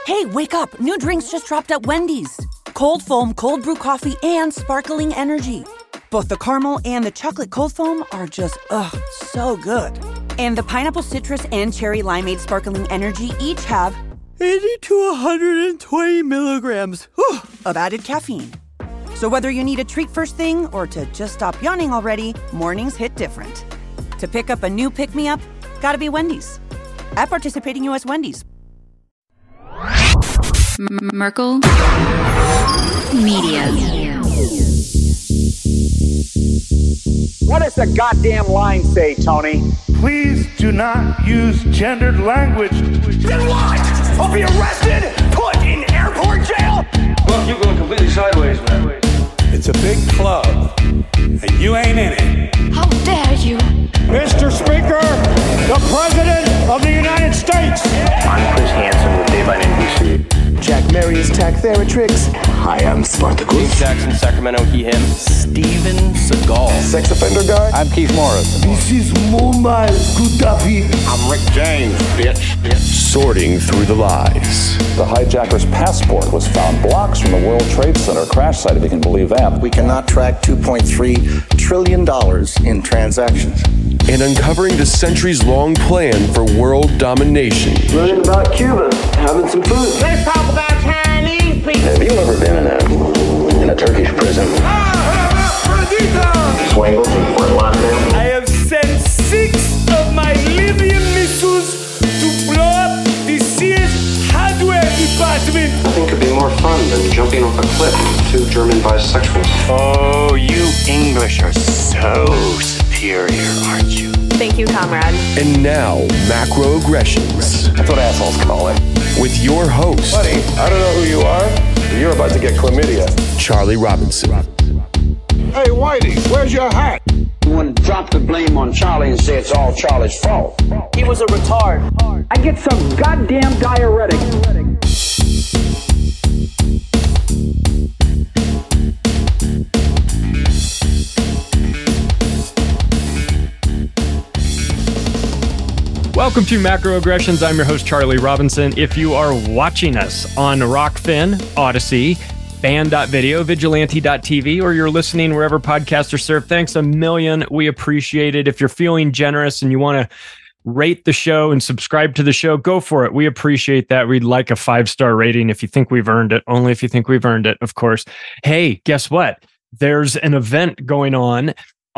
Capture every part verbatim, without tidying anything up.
Hey, wake up. New drinks just dropped at Wendy's. Cold foam, cold brew coffee, and sparkling energy. Both the caramel and the chocolate cold foam are just, ugh, so good. And the pineapple citrus and cherry limeade sparkling energy each have eighty to one hundred twenty milligrams whew, of added caffeine. So whether you need a treat first thing or to just stop yawning already, mornings hit different. To pick up a new pick-me-up, gotta be Wendy's. At participating U S Wendy's. M- Merkel Media. What does the goddamn line say, Tony? Please do not use gendered language. Then what? I'll be arrested, put in airport jail? Look, you're going completely sideways, man. It's a big club, and you ain't in it. How dare you? Mister Speaker, the President of the United States. I'm Chris Hansen with Dave on N B C. Jack Marius Tack Theratrix. Hi, I'm Spartacus. Jackson, Sacramento, he, him. Steven Seagal. Sex offender guy. I'm Keith Morris. This is Muammar Gaddafi. I'm Rick James, bitch. bitch. Sorting through the lies. The hijacker's passport was found blocks from the World Trade Center crash site, if you can believe that. We cannot track two point three trillion dollars in transactions. And uncovering the centuries-long plan for world domination. Learning about Cuba, having some food. Let's talk about Chinese people. Have you ever been in a in a Turkish prison? Swangles and Fort Lauderdale. I have sent six of my Libyan missiles to blow up the Sears hardware department. Nothing could be more fun than jumping off a cliff with two German bisexuals. Oh, you English are so superior, aren't you? Thank you, comrade. And now, macroaggressions. That's what assholes call it. With your host, Buddy, I don't know who you are, but you're about to get chlamydia. Charlie Robinson. Hey, Whitey, where's your hat? You want to drop the blame on Charlie and say it's all Charlie's fault. He was a retard. I get some goddamn diuretic. Welcome to Macroaggressions. I'm your host, Charlie Robinson. If you are watching us on Rockfin, Odyssey, Band dot video, Vigilante dot t v, or you're listening wherever podcasts are served, thanks a million. We appreciate it. If you're feeling generous and you want to rate the show and subscribe to the show, go for it. We appreciate that. We'd like a five-star rating if you think we've earned it. Only if you think we've earned it, of course. Hey, guess what? There's an event going on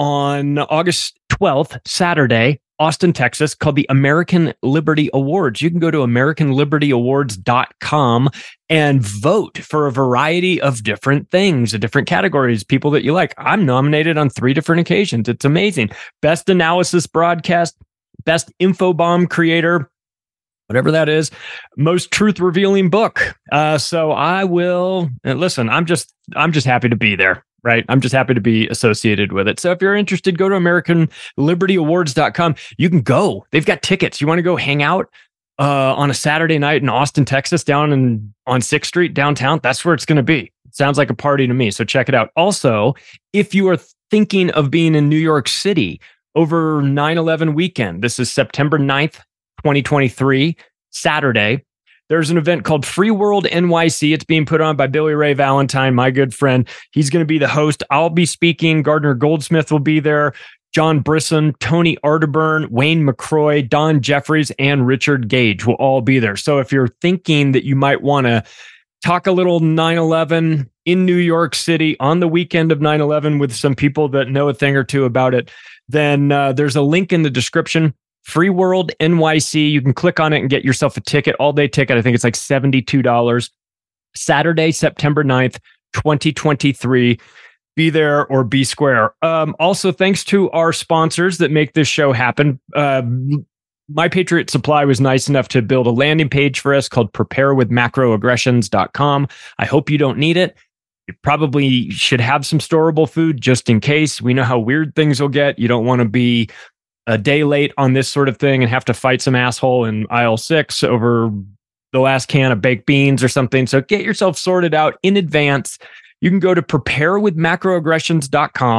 on August twelfth, Saturday, Austin, Texas, called the American Liberty Awards. You can go to american liberty awards dot com and vote for a variety of different things, different categories, people that you like. I'm nominated on three different occasions. It's amazing. Best analysis broadcast, best infobomb creator, whatever that is, most truth revealing book. Uh, so I will listen. I'm just, I'm just happy to be there. Right. I'm just happy to be associated with it. So if you're interested, go to american liberty awards dot com. You can go. They've got tickets. You want to go hang out uh, on a Saturday night in Austin, Texas, down in, on sixth Street downtown? That's where it's going to be. It sounds like a party to me. So check it out. Also, if you are thinking of being in New York City over nine eleven weekend, this is September ninth, twenty twenty-three, Saturday. There's an event called Free World N Y C. It's being put on by Billy Ray Valentine, my good friend. He's going to be the host. I'll be speaking. Gardner Goldsmith will be there. John Brisson, Tony Arterburn, Wayne McCroy, Don Jeffries, and Richard Gage will all be there. So if you're thinking that you might want to talk a little nine eleven in New York City on the weekend of nine eleven with some people that know a thing or two about it, then uh, there's a link in the description. Free World N Y C. You can click on it and get yourself a ticket, all day ticket. I think it's like seventy-two dollars. Saturday, September ninth, twenty twenty-three. Be there or be square. Um, also, thanks to our sponsors that make this show happen. Uh, My Patriot Supply was nice enough to build a landing page for us called prepare with macroaggressions dot com. I hope you don't need it. You probably should have some storable food just in case. We know how weird things will get. You don't want to be a day late on this sort of thing and have to fight some asshole in aisle six over the last can of baked beans or something. So get yourself sorted out in advance. You can go to prepare with macroaggressions dot com.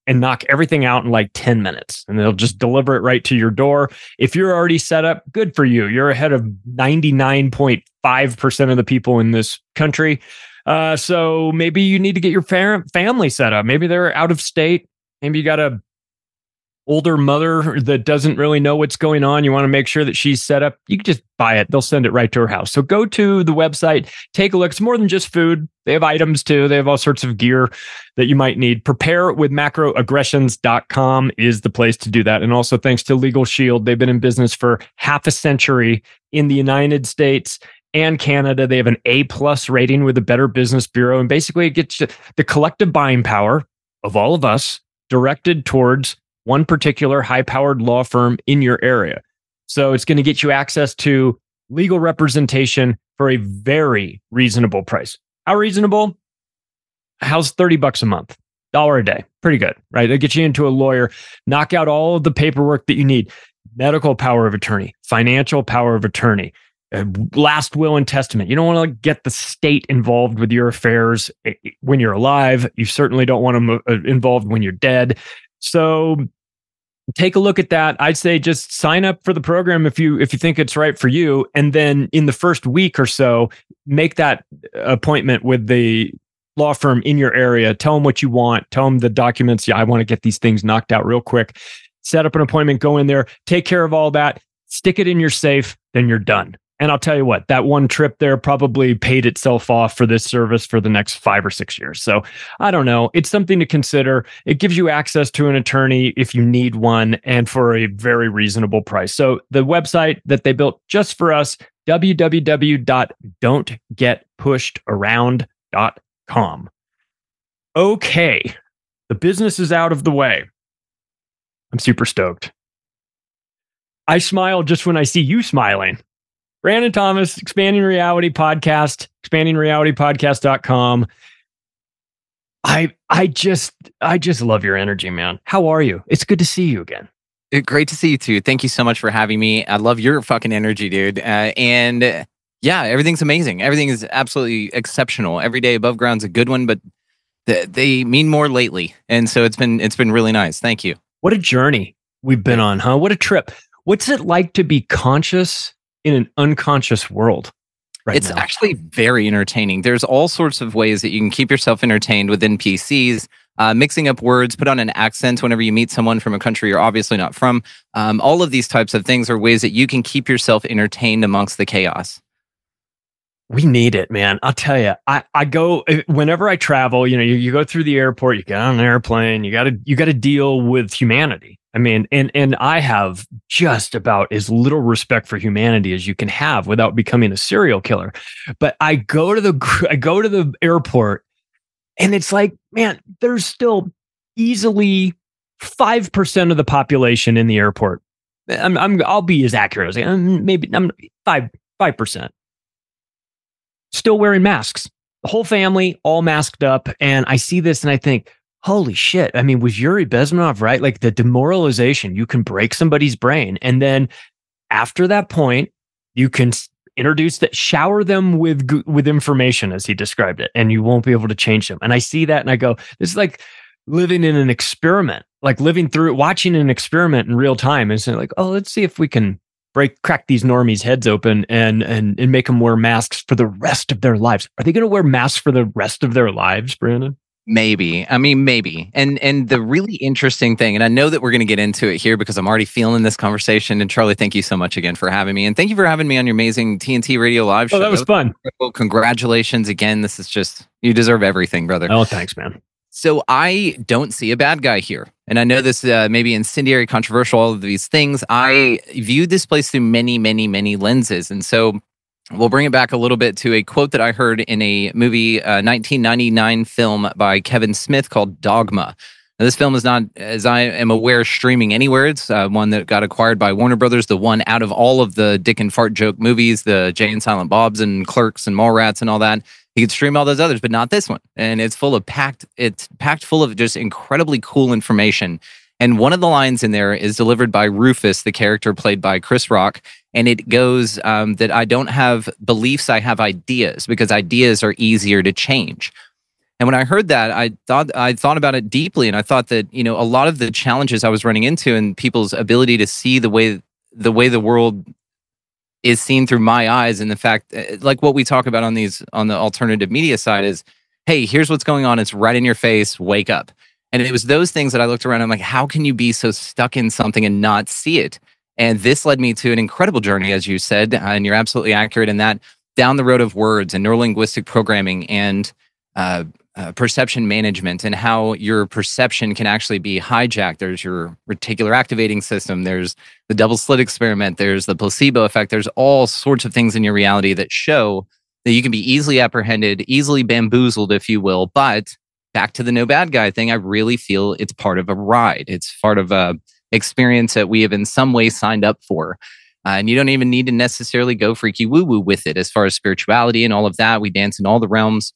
and knock everything out in like ten minutes, and they'll just deliver it right to your door. If you're already set up, good for you. You're ahead of ninety-nine point five percent of the people in this country. Uh, so maybe you need to get your fam- family set up. Maybe they're out of state. Maybe you got a older mother that doesn't really know what's going on. You want to make sure that she's set up. You can just buy it. They'll send it right to her house. So go to the website, take a look. It's more than just food. They have items too. They have all sorts of gear that you might need. prepare with macroaggressions dot com is the place to do that. And also thanks to Legal Shield. They've been in business for half a century in the United States and Canada. They have an A plus rating with the Better Business Bureau. And basically it gets the collective buying power of all of us directed towards one particular high-powered law firm in your area. So it's going to get you access to legal representation for a very reasonable price. How reasonable? How's thirty bucks a month? Dollar a day. Pretty good, right? They get you into a lawyer, knock out all of the paperwork that you need. Medical power of attorney, financial power of attorney, uh, last will and testament. You don't want to like, get the state involved with your affairs when you're alive. You certainly don't want them uh, involved when you're dead. So take a look at that. I'd say just sign up for the program if you if you think it's right for you. And then in the first week or so, make that appointment with the law firm in your area. Tell them what you want. Tell them the documents. Yeah, I want to get these things knocked out real quick. Set up an appointment, go in there, take care of all that, stick it in your safe, then you're done. And I'll tell you what, that one trip there probably paid itself off for this service for the next five or six years. So I don't know. It's something to consider. It gives you access to an attorney if you need one and for a very reasonable price. So the website that they built just for us, w w w dot don't get pushed around dot com. Okay. The business is out of the way. I'm super stoked. I smile just when I see you smiling. Brandon Thomas, Expanding Reality Podcast, expanding reality podcast dot com. I I just I just love your energy, man. How are you? It's good to see you again. It, great to see you too. Thank you so much for having me. I love your fucking energy, dude. Uh, and uh, yeah, everything's amazing. Everything is absolutely exceptional. Every day above ground's a good one, but th- they mean more lately, and so it's been it's been really nice. Thank you. What a journey we've been on, huh? What a trip. What's it like to be conscious in an unconscious world right it's now? Actually very entertaining. There's all sorts of ways that you can keep yourself entertained with N P Cs, uh, mixing up words, put on an accent whenever you meet someone from a country you're obviously not from. Um, all of these types of things are ways that you can keep yourself entertained amongst the chaos. We need it, man. I'll tell you, I, I go, whenever I travel, you know, you, you go through the airport, you get on an airplane, you got to, you got to deal with humanity. I mean, and, and I have just about as little respect for humanity as you can have without becoming a serial killer. But I go to the, I go to the airport and it's like, man, there's still easily five percent of the population in the airport. I'm, I'm, I'll be as accurate as I am. Maybe I'm five, five percent. Still wearing masks, the whole family all masked up. And I see this and I think, holy shit. I mean, was Yuri Bezmenov right? Like the demoralization, you can break somebody's brain. And then after that point, you can introduce that, shower them with, with information as he described it, and you won't be able to change them. And I see that and I go, this is like living in an experiment, like living through, watching an experiment in real time. And saying like, oh, let's see if we can break, crack these normies' heads open and, and, and make them wear masks for the rest of their lives. Are they going to wear masks for the rest of their lives, Brandon? Maybe. I mean, maybe. And and the really interesting thing, and I know that we're going to get into it here because I'm already feeling this conversation. And Charlie, thank you so much again for having me. And thank you for having me on your amazing T N T Radio Live show. Oh, that was, that was fun. Incredible. Congratulations again. This is just, you deserve everything, brother. Oh, thanks, man. So I don't see a bad guy here. And I know this uh, may be incendiary, controversial, all of these things. I viewed this place through many, many, many lenses. And so we'll bring it back a little bit to a quote that I heard in a movie, uh, nineteen ninety-nine film by Kevin Smith called Dogma. Now, this film is not, as I am aware, streaming anywhere. It's uh, one that got acquired by Warner Brothers, the one out of all of the dick and fart joke movies, the Jay and Silent Bobs and Clerks and Mallrats and all that. You could stream all those others, but not this one. And it's full of packed, it's packed full of just incredibly cool information. And one of the lines in there is delivered by Rufus, the character played by Chris Rock. And it goes um, that I don't have beliefs, I have ideas, because ideas are easier to change. And when I heard that, I thought I thought about it deeply, and I thought that, you know, a lot of the challenges I was running into and people's ability to see the way the way the world is seen through my eyes, and the fact, like what we talk about on these on the alternative media side is, hey, here's what's going on. It's right in your face. Wake up. And it was those things that I looked around and I'm like, how can you be so stuck in something and not see it? And this led me to an incredible journey, as you said, and you're absolutely accurate in that, down the road of words and neurolinguistic programming and uh, uh, perception management, and how your perception can actually be hijacked. There's your reticular activating system. There's the double slit experiment. There's the placebo effect. There's all sorts of things in your reality that show that you can be easily apprehended, easily bamboozled, if you will. But back to the no bad guy thing, I really feel it's part of a ride. It's part of a experience that we have in some way signed up for. Uh, and you don't even need to necessarily go freaky woo-woo with it as far as spirituality and all of that. We dance in all the realms.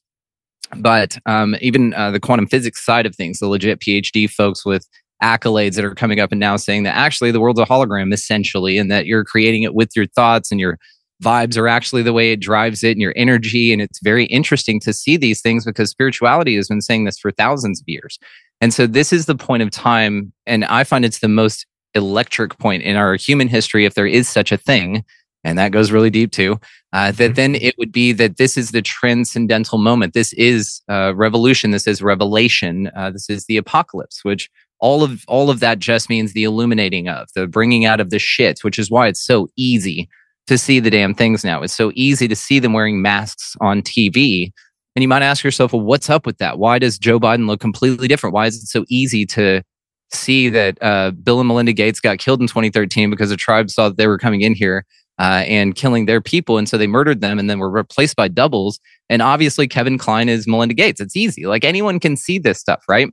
But um, even uh, the quantum physics side of things, the legit PhD folks with accolades that are coming up and now saying that actually the world's a hologram, essentially, and that you're creating it with your thoughts, and your vibes are actually the way it drives it, and your energy. And it's very interesting to see these things, because spirituality has been saying this for thousands of years. And so this is the point of time, and I find it's the most electric point in our human history, if there is such a thing, and that goes really deep too, uh, that then it would be that this is the transcendental moment. This is uh, revolution. This is revelation. Uh, this is the apocalypse, which all of all of that just means the illuminating of, the bringing out of the shit, which is why it's so easy to see the damn things now. It's so easy to see them wearing masks on T V. And you might ask yourself, well, what's up with that? Why does Joe Biden look completely different? Why is it so easy to see that uh, Bill and Melinda Gates got killed in twenty thirteen because the tribe saw that they were coming in here uh, and killing their people, and so they murdered them and then were replaced by doubles? And obviously Kevin Kline is Melinda Gates. It's easy. Like, anyone can see this stuff, right?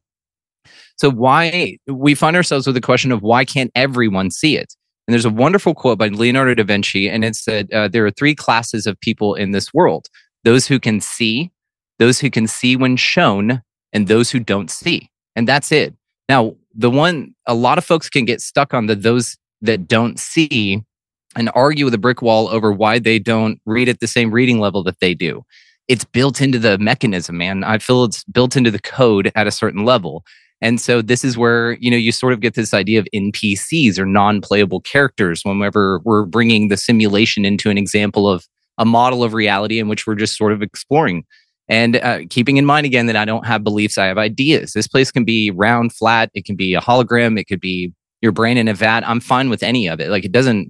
So why we find ourselves with the question of why can't everyone see it? And there's a wonderful quote by Leonardo da Vinci, and it's that uh, there are three classes of people in this world: those who can see, those who can see when shown, and those who don't see. And that's it. Now, the one, a lot of folks can get stuck on the those that don't see and argue with a brick wall over why they don't read at the same reading level that they do. It's built into the mechanism, man. I feel it's built into the code at a certain level. And so this is where, you know, you sort of get this idea of N P Cs, or non-playable characters, whenever we're bringing the simulation into an example of a model of reality in which we're just sort of exploring. And uh, keeping in mind, again, that I don't have beliefs, I have ideas. This place can be round, flat. It can be a hologram. It could be your brain in a vat. I'm fine with any of it. Like, it doesn't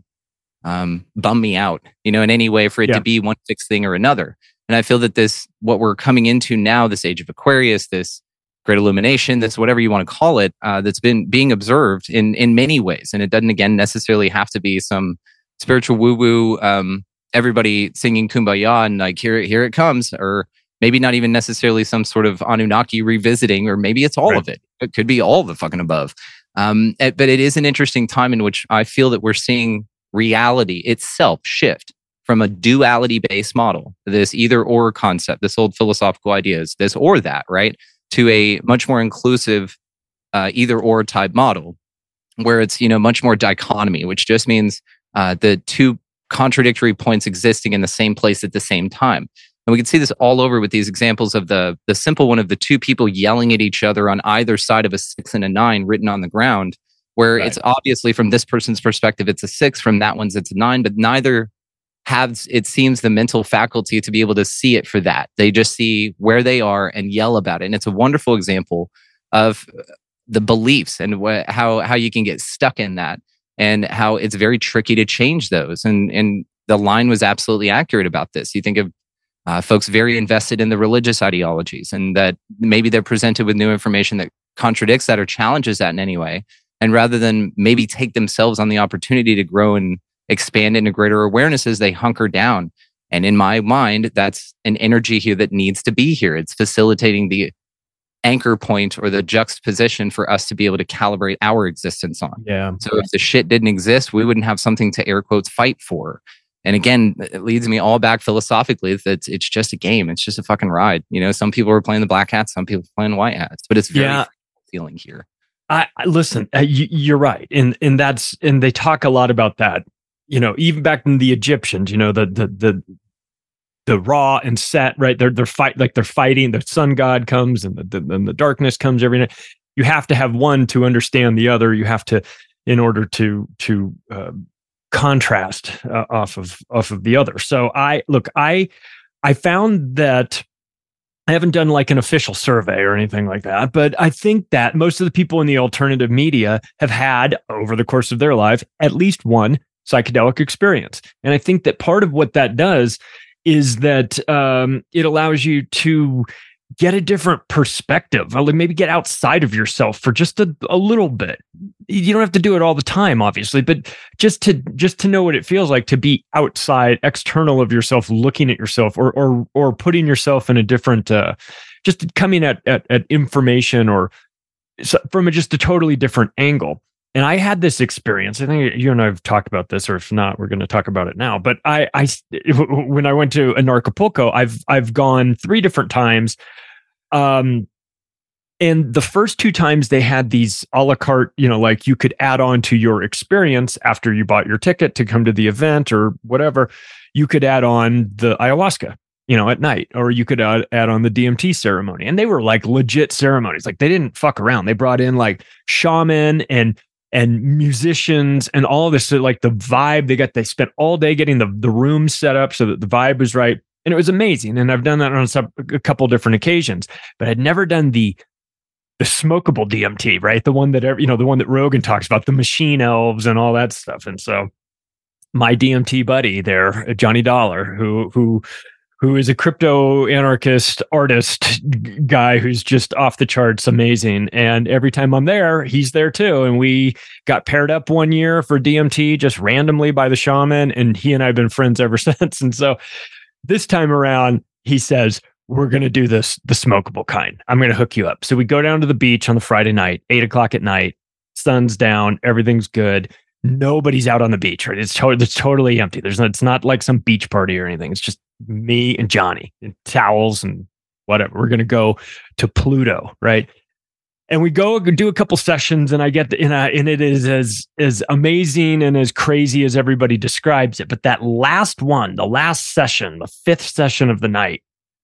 um, bum me out, you know, in any way for it yeah. to be one fixed thing or another. And I feel that this, what we're coming into now, this age of Aquarius, this great illumination, that's whatever you want to call it, uh, that's been being observed in in many ways. And it doesn't, again, necessarily have to be some spiritual woo-woo, um, everybody singing Kumbaya and like, here, here it comes, or maybe not even necessarily some sort of Anunnaki revisiting, or maybe it's all right. of it. It could be all the fucking above. Um, but it is an interesting time in which I feel that we're seeing reality itself shift from a duality-based model, this either-or concept, this old philosophical idea is this or that, right? To a much more inclusive uh, either-or type model, where it's, you know, much more dichotomy, which just means uh, the two contradictory points existing in the same place at the same time. And we can see this all over with these examples of the the simple one of the two people yelling at each other on either side of a six and a nine written on the ground, where right. it's obviously from this person's perspective, it's a six, from that one's it's a nine, but neither have, it seems, the mental faculty to be able to see it for that. They just see where they are and yell about it. And it's a wonderful example of the beliefs and wh- how how you can get stuck in that, and how it's very tricky to change those. And and the line was absolutely accurate about this. You think of uh, folks very invested in the religious ideologies, and that maybe they're presented with new information that contradicts that or challenges that in any way. And rather than maybe take themselves on the opportunity to grow and expand into greater awarenesses, they hunker down. And in my mind, that's an energy here that needs to be here. It's facilitating the anchor point or the juxtaposition for us to be able to calibrate our existence on. Yeah. So if the shit didn't exist, we wouldn't have something to air quotes fight for. And again, it leads me all back philosophically that it's just a game. It's just a fucking ride. You know, some people are playing the black hats, some people are playing the white hats, but it's very yeah. feeling here. I, I listen, uh, you, you're right. And, and that's, and they talk a lot about that. You know, even back in the Egyptians, you know, the, the, the, the raw and set, right? They're they're fight like they're fighting. The sun god comes and the, the and the darkness comes every night. You have to have one to understand the other. You have to, in order to to uh, contrast uh, off of off of the other. So I look, I I found that I haven't done like an official survey or anything like that, but I think that most of the people in the alternative media have had over the course of their life at least one psychedelic experience, and I think that part of what that does is that um, it allows you to get a different perspective, or maybe get outside of yourself for just a, a little bit. You don't have to do it all the time, obviously, but just to just to know what it feels like to be outside, external of yourself, looking at yourself, or or or putting yourself in a different, uh, just coming at, at at information or from a, just a totally different angle. And I had this experience. I think you and I have talked about this, or if not, we're going to talk about it now. But I, I, when I went to Anarchapulco, I've I've gone three different times, um, and the first two times they had these a la carte, you know, like you could add on to your experience after you bought your ticket to come to the event or whatever. You could add on the ayahuasca, you know, at night, or you could add, add on the D M T ceremony, and they were like legit ceremonies. Like they didn't fuck around. They brought in like shaman and and musicians and all this, so like the vibe they got, they spent all day getting the, the room set up so that the vibe was right. And it was amazing. And I've done that on some, a couple different occasions, but I'd never done the, the smokable D M T, right? The one that, you know, the one that Rogan talks about, the machine elves and all that stuff. And so my D M T buddy there, Johnny Dollar, who, who, who is a crypto anarchist artist guy who's just off the charts amazing. And every time I'm there, he's there too. And we got paired up one year for D M T just randomly by the shaman. And he and I have been friends ever since. And so this time around, he says, we're going to do this, the smokable kind. I'm going to hook you up. So we go down to the beach on the Friday night, eight o'clock at night, sun's down, everything's good. Nobody's out on the beach, right? It's, to- it's totally empty. There's no, it's not like some beach party or anything. It's just me and Johnny and towels and whatever. We're going to go to Pluto, right? And we go do a couple sessions, and I get the, and, I, and it is as as amazing and as crazy as everybody describes it. But that last one, the last session, the fifth session of the night,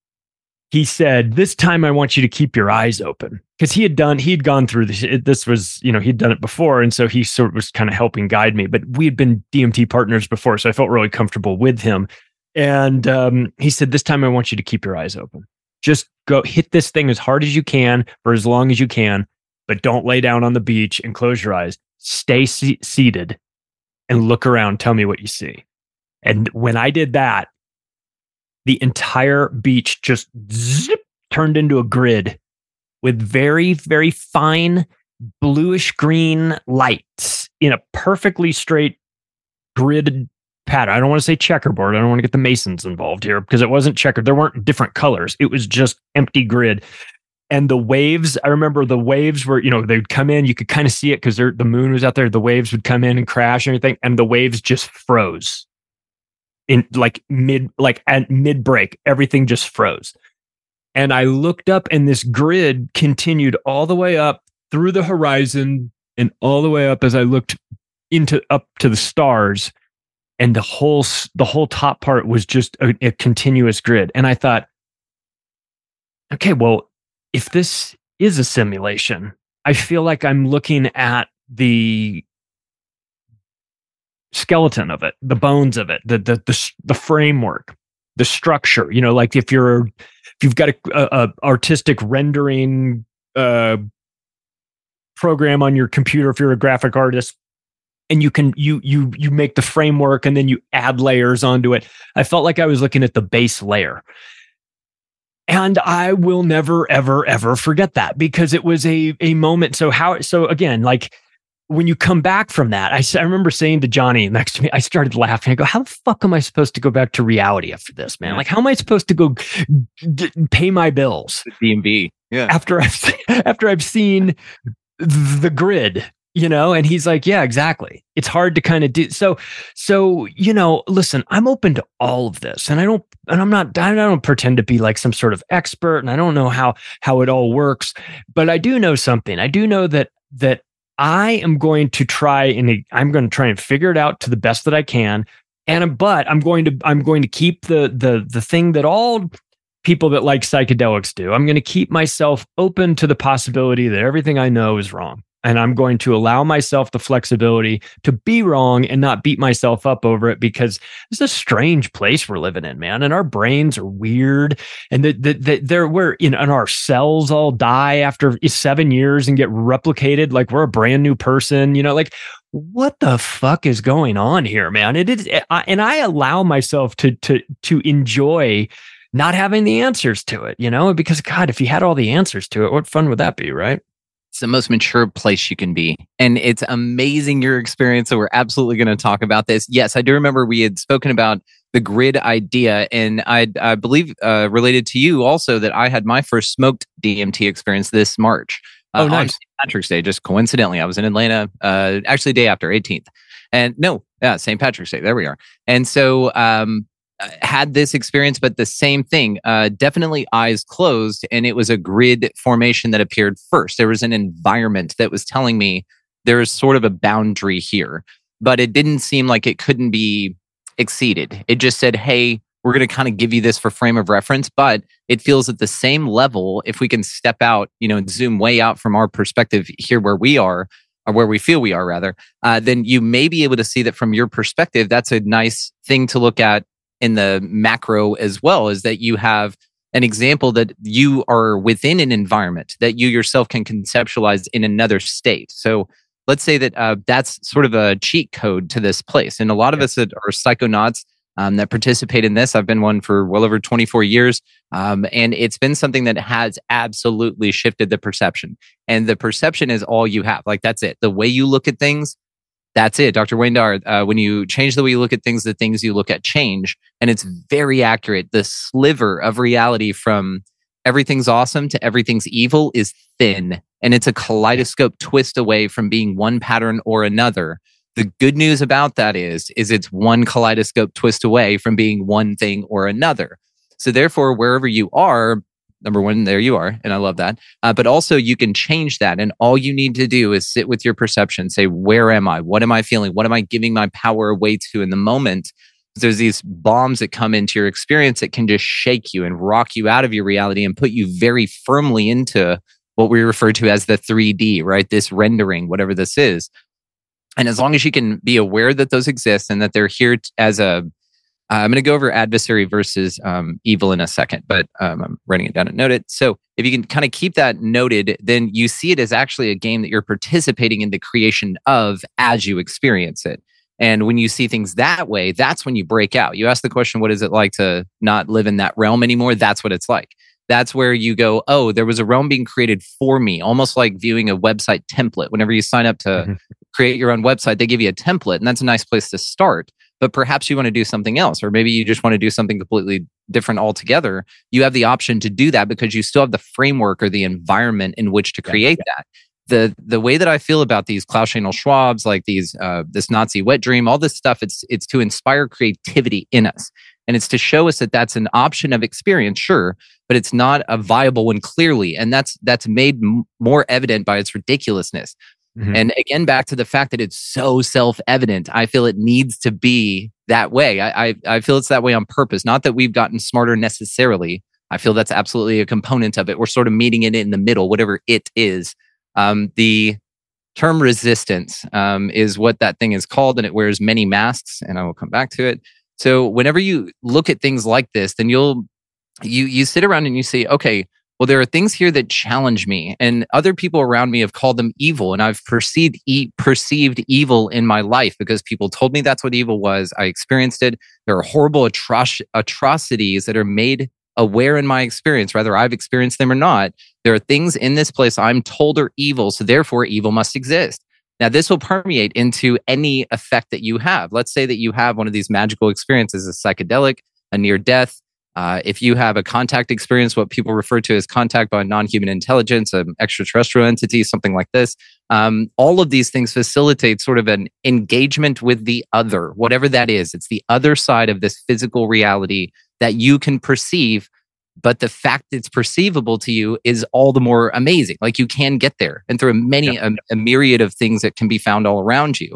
he said, "This time I want you to keep your eyes open," because he had done, he'd gone through this. It, this was, you know, he'd done it before, and so he sort of was kind of helping guide me. But we had been D M T partners before, so I felt really comfortable with him. And um, he said, "This time I want you to keep your eyes open. Just go hit this thing as hard as you can for as long as you can, but don't lay down on the beach and close your eyes. Stay se- seated and look around. Tell me what you see." And when I did that, the entire beach just zip, turned into a grid with very, very fine bluish green lights in a perfectly straight gridded pattern. I don't want to say checkerboard. I don't want to get the Masons involved here because it wasn't checkered. There weren't different colors. It was just empty grid. And the waves, I remember the waves were, you know, they'd come in, you could kind of see it because the moon was out there. The waves would come in and crash and everything. And the waves just froze in like mid, like at mid break, everything just froze. And I looked up and this grid continued all the way up through the horizon and all the way up as I looked into up to the stars. And the whole, the whole top part was just a, a continuous grid. And I thought, okay, well, if this is a simulation, I feel like I'm looking at the skeleton of it, the bones of it, the the the, the framework, the structure. You know, like if you're if you've got a, a, a artistic rendering uh, program on your computer, if you're a graphic artist, and you can you you you make the framework and then you add layers onto it. I felt like I was looking at the base layer. And I will never, ever, ever forget that because it was a a moment. So how, so again, like when you come back from that, I, I remember saying to Johnny next to me, I started laughing. I go, how the fuck am I supposed to go back to reality after this, man? Like, how am I supposed to go d- pay my bills? D M V. Yeah. After I've, after I've seen the grid, you know? And he's like, yeah, exactly. It's hard to kind of do. So, so, you know, listen, I'm open to all of this and I don't, and I'm not, I don't pretend to be like some sort of expert and I don't know how, how it all works, but I do know something. I do know that, that I am going to try and I'm going to try and figure it out to the best that I can. And but I'm going to I'm going to keep the the the thing that all people that like psychedelics do. I'm going to keep myself open to the possibility that everything I know is wrong. And I'm going to allow myself the flexibility to be wrong and not beat myself up over it, because it's a strange place we're living in, man. And our brains are weird. And that the, the, they're, we're, you know, and our cells all die after seven years and get replicated like we're a brand new person, you know, like, what the fuck is going on here, man? It is, I, and I allow myself to to to enjoy not having the answers to it, you know, because God, if you had all the answers to it, what fun would that be, right? It's the most mature place you can be. And it's amazing your experience. So we're absolutely going to talk about this. Yes, I do remember we had spoken about the grid idea. And I, I believe uh, related to you also that I had my first smoked D M T experience this March. Uh, oh, nice. On Saint Patrick's Day, just coincidentally. I was in Atlanta, uh, actually day after, eighteenth. And no, yeah, Saint Patrick's Day. There we are. And so um, had this experience, but the same thing, uh, definitely eyes closed. And it was a grid formation that appeared first. There was an environment that was telling me there is sort of a boundary here, but it didn't seem like it couldn't be exceeded. It just said, hey, we're going to kind of give you this for frame of reference, but it feels at the same level. If we can step out, you know, and zoom way out from our perspective here where we are, or where we feel we are rather, uh, then you may be able to see that from your perspective. That's a nice thing to look at in the macro as well, is that you have an example that you are within an environment that you yourself can conceptualize in another state. So let's say that uh, that's sort of a cheat code to this place. And a lot of us that are psychonauts um, that participate in this, I've been one for well over twenty-four years. Um, and it's been something that has absolutely shifted the perception. And the perception is all you have. Like, that's it. The way you look at things, that's it. Doctor Wayne Dyer, uh, when you change the way you look at things, the things you look at change. And it's very accurate. The sliver of reality from everything's awesome to everything's evil is thin. And it's a kaleidoscope twist away from being one pattern or another. The good news about that is, is it's one kaleidoscope twist away from being one thing or another. So therefore, wherever you are, number one, there you are. And I love that. Uh, but also you can change that. And all you need to do is sit with your perception, say, where am I? What am I feeling? What am I giving my power away to in the moment? There's these bombs that come into your experience that can just shake you and rock you out of your reality and put you very firmly into what we refer to as the three D, right? This rendering, whatever this is. And as long as you can be aware that those exist and that they're here t- as a Uh, I'm going to go over adversary versus um, evil in a second, but um, I'm writing it down and note it. So if you can kind of keep that noted, then you see it as actually a game that you're participating in the creation of as you experience it. And when you see things that way, that's when you break out. You ask the question, what is it like to not live in that realm anymore? That's what it's like. That's where you go, oh, there was a realm being created for me, almost like viewing a website template. Whenever you sign up to mm-hmm. create your own website, they give you a template, and that's a nice place to start. But perhaps you want to do something else, or maybe you just want to do something completely different altogether. You have the option to do that because you still have the framework or the environment in which to create yeah, yeah. that. The the way that I feel about these Klaus Schwab Schwabs, like these uh, this Nazi wet dream, all this stuff, it's it's to inspire creativity in us. And it's to show us that that's an option of experience, sure, but it's not a viable one clearly. And that's that's made m- more evident by its ridiculousness. Mm-hmm. And again, back to the fact that it's so self-evident, I feel it needs to be that way. I, I I feel it's that way on purpose. Not that we've gotten smarter necessarily. I feel that's absolutely a component of it. We're sort of meeting it in the middle, whatever it is. Um, the term resistance um, is what that thing is called, and it wears many masks, and I will come back to it. So whenever you look at things like this, then you'll you you sit around and you say, okay, well, there are things here that challenge me, and other people around me have called them evil, and I've perceived e- perceived evil in my life because people told me that's what evil was. I experienced it. There are horrible atroc- atrocities that are made aware in my experience, whether I've experienced them or not. There are things in this place I'm told are evil, so therefore evil must exist. Now, this will permeate into any effect that you have. Let's say that you have one of these magical experiences, a psychedelic, a near death. Uh, if you have a contact experience, what people refer to as contact by non-human intelligence, an extraterrestrial entity, something like this, um, all of these things facilitate sort of an engagement with the other, whatever that is. It's the other side of this physical reality that you can perceive, but the fact it's perceivable to you is all the more amazing. Like, you can get there, and through many, yeah. a, a myriad of things that can be found all around you.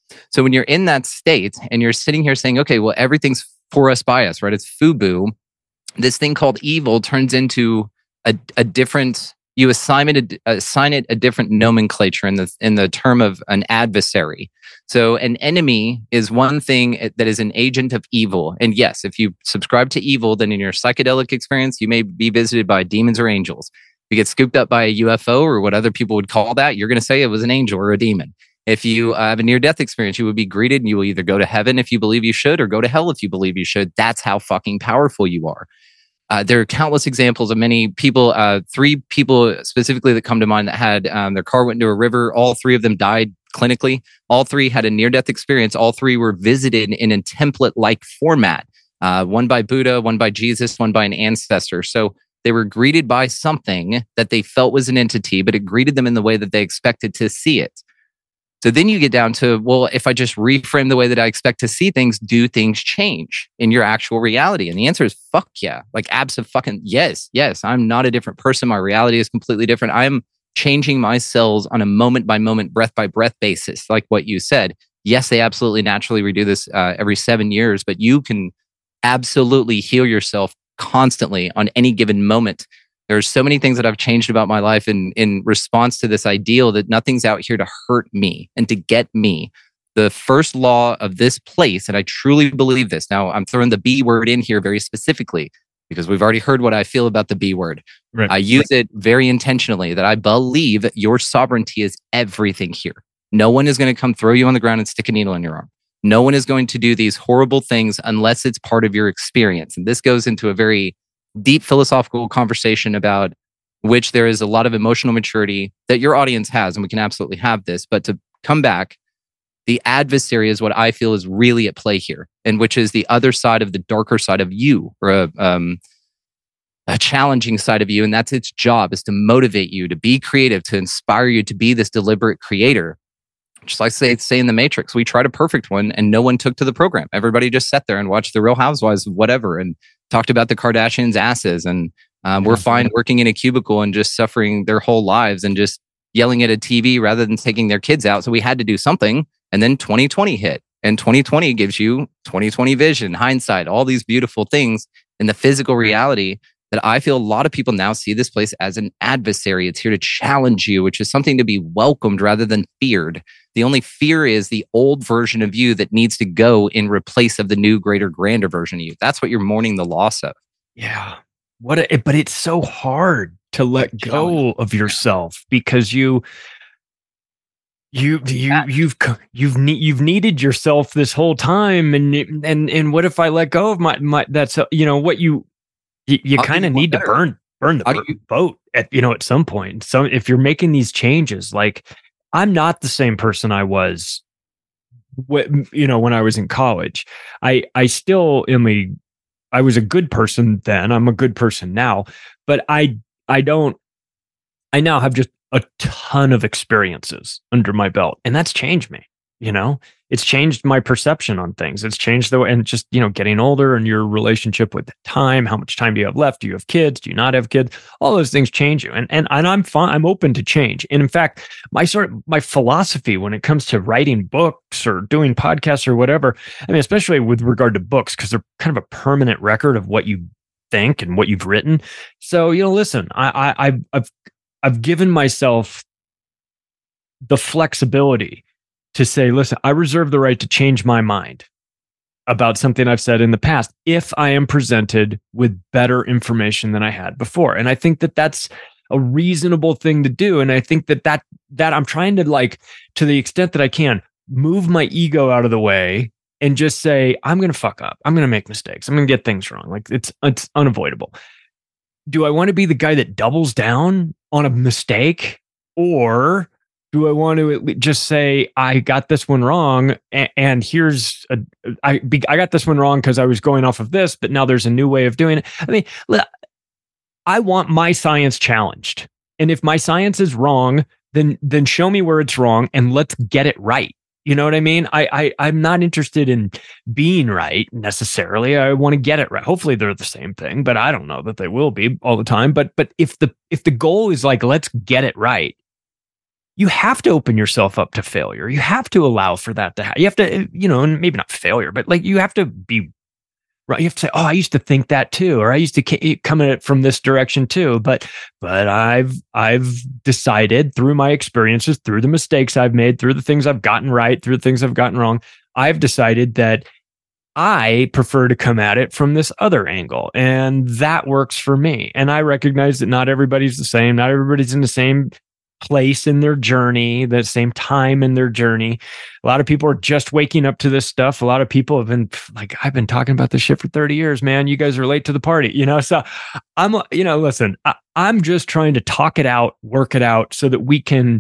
So when you're in that state and you're sitting here saying, okay, well, everything's for us, by us, right? It's FUBU. This thing called evil turns into a, a different, you assign it, a, assign it a different nomenclature in the, in the term of an adversary. So an enemy is one thing that is an agent of evil. And yes, if you subscribe to evil, then in your psychedelic experience, you may be visited by demons or angels. If you get scooped up by a U F O or what other people would call that, you're going to say it was an angel or a demon. If you uh, have a near-death experience, you would be greeted and you will either go to heaven if you believe you should or go to hell if you believe you should. That's how fucking powerful you are. Uh, there are countless examples of many people, uh, three people specifically that come to mind that had um, their car went into a river. All three of them died clinically. All three had a near-death experience. All three were visited in a template-like format. Uh, one by Buddha, one by Jesus, one by an ancestor. So they were greeted by something that they felt was an entity, but it greeted them in the way that they expected to see it. So then you get down to, well, if I just reframe the way that I expect to see things, do things change in your actual reality? And the answer is fuck yeah. Like abso-fucking yes, yes. I'm not a different person. My reality is completely different. I'm changing my cells on a moment by moment, breath by breath basis, like what you said. Yes, they absolutely naturally redo this uh, every seven years, but you can absolutely heal yourself constantly on any given moment. There's so many things that I've changed about my life in, in response to this ideal that nothing's out here to hurt me and to get me. The first law of this place, and I truly believe this. Now, I'm throwing the B word in here very specifically because we've already heard what I feel about the B word. Right. I use it very intentionally that I believe that your sovereignty is everything here. No one is going to come throw you on the ground and stick a needle in your arm. No one is going to do these horrible things unless it's part of your experience. And this goes into a very deep philosophical conversation about which there is a lot of emotional maturity that your audience has, and we can absolutely have this. But to come back, the adversary is what I feel is really at play here, and which is the other side of the darker side of you, or a, um, a challenging side of you. And that's its job, is to motivate you to be creative, to inspire you to be this deliberate creator. Just like say, say in The Matrix, we tried a perfect one and no one took to the program. Everybody just sat there and watched The Real Housewives, whatever, and talked about the Kardashians' asses. And um, we're fine working in a cubicle and just suffering their whole lives and just yelling at a T V rather than taking their kids out. So we had to do something. And then twenty twenty hit. And twenty twenty gives you twenty twenty vision, hindsight, all these beautiful things in the physical reality that I feel a lot of people now see this place as an adversary. It's here to challenge you, which is something to be welcomed rather than feared. The only fear is the old version of you that needs to go in replace of the new, greater, grander version of you. That's what you're mourning the loss of. Yeah. What? A, but it's so hard to let go of yourself because you, you, you, you've, you've, you've needed yourself this whole time. And, and, and what if I let go of my, my, that's, you know, what you, you, you kind of need better. to burn, burn the you, boat at, you know, at some point. So if you're making these changes, like, I'm not the same person I was, you know, when I was in college. I I still am a, I was a good person then. I'm a good person now, but I I don't. I now have just a ton of experiences under my belt, and that's changed me. You know, it's changed my perception on things. It's changed the way, and just, you know, getting older and your relationship with time. How much time do you have left? Do you have kids? Do you not have kids? All those things change you. And and and I'm fine. I'm open to change. And in fact, my sort of my philosophy when it comes to writing books or doing podcasts or whatever, I mean, especially with regard to books, because they're kind of a permanent record of what you think and what you've written. So, you know, listen, I I I've I've, I've given myself the flexibility to say, listen, I reserve the right to change my mind about something I've said in the past if I am presented with better information than I had before. And I think that that's a reasonable thing to do. And I think that that, that I'm trying to, like, to the extent that I can, move my ego out of the way and just say, I'm going to fuck up. I'm going to make mistakes. I'm going to get things wrong. Like, it's, it's unavoidable. Do I want to be the guy that doubles down on a mistake, or do I want to just say, I got this one wrong, and, and here's a, I, I got this one wrong because I was going off of this, but now there's a new way of doing it. I mean, I want my science challenged. And if my science is wrong, then then show me where it's wrong and let's get it right. You know what I mean? I, I, I'm not interested in being right necessarily. I want to get it right. Hopefully they're the same thing, but I don't know that they will be all the time. But but if the if the goal is like, let's get it right, you have to open yourself up to failure. You have to allow for that to happen. You have to, you know, and maybe not failure, but like you have to be right. You have to say, oh, I used to think that too, or I used to come at it from this direction too. But, but I've, I've decided through my experiences, through the mistakes I've made, through the things I've gotten right, through the things I've gotten wrong, I've decided that I prefer to come at it from this other angle. And that works for me. And I recognize that not everybody's the same. Not everybody's in the same place in their journey, the same time in their journey. A lot of people are just waking up to this stuff. A lot of people have been like, I've been talking about this shit for thirty years, man. You guys are late to the party, you know? So I'm, you know, listen, I, I'm just trying to talk it out, work it out so that we can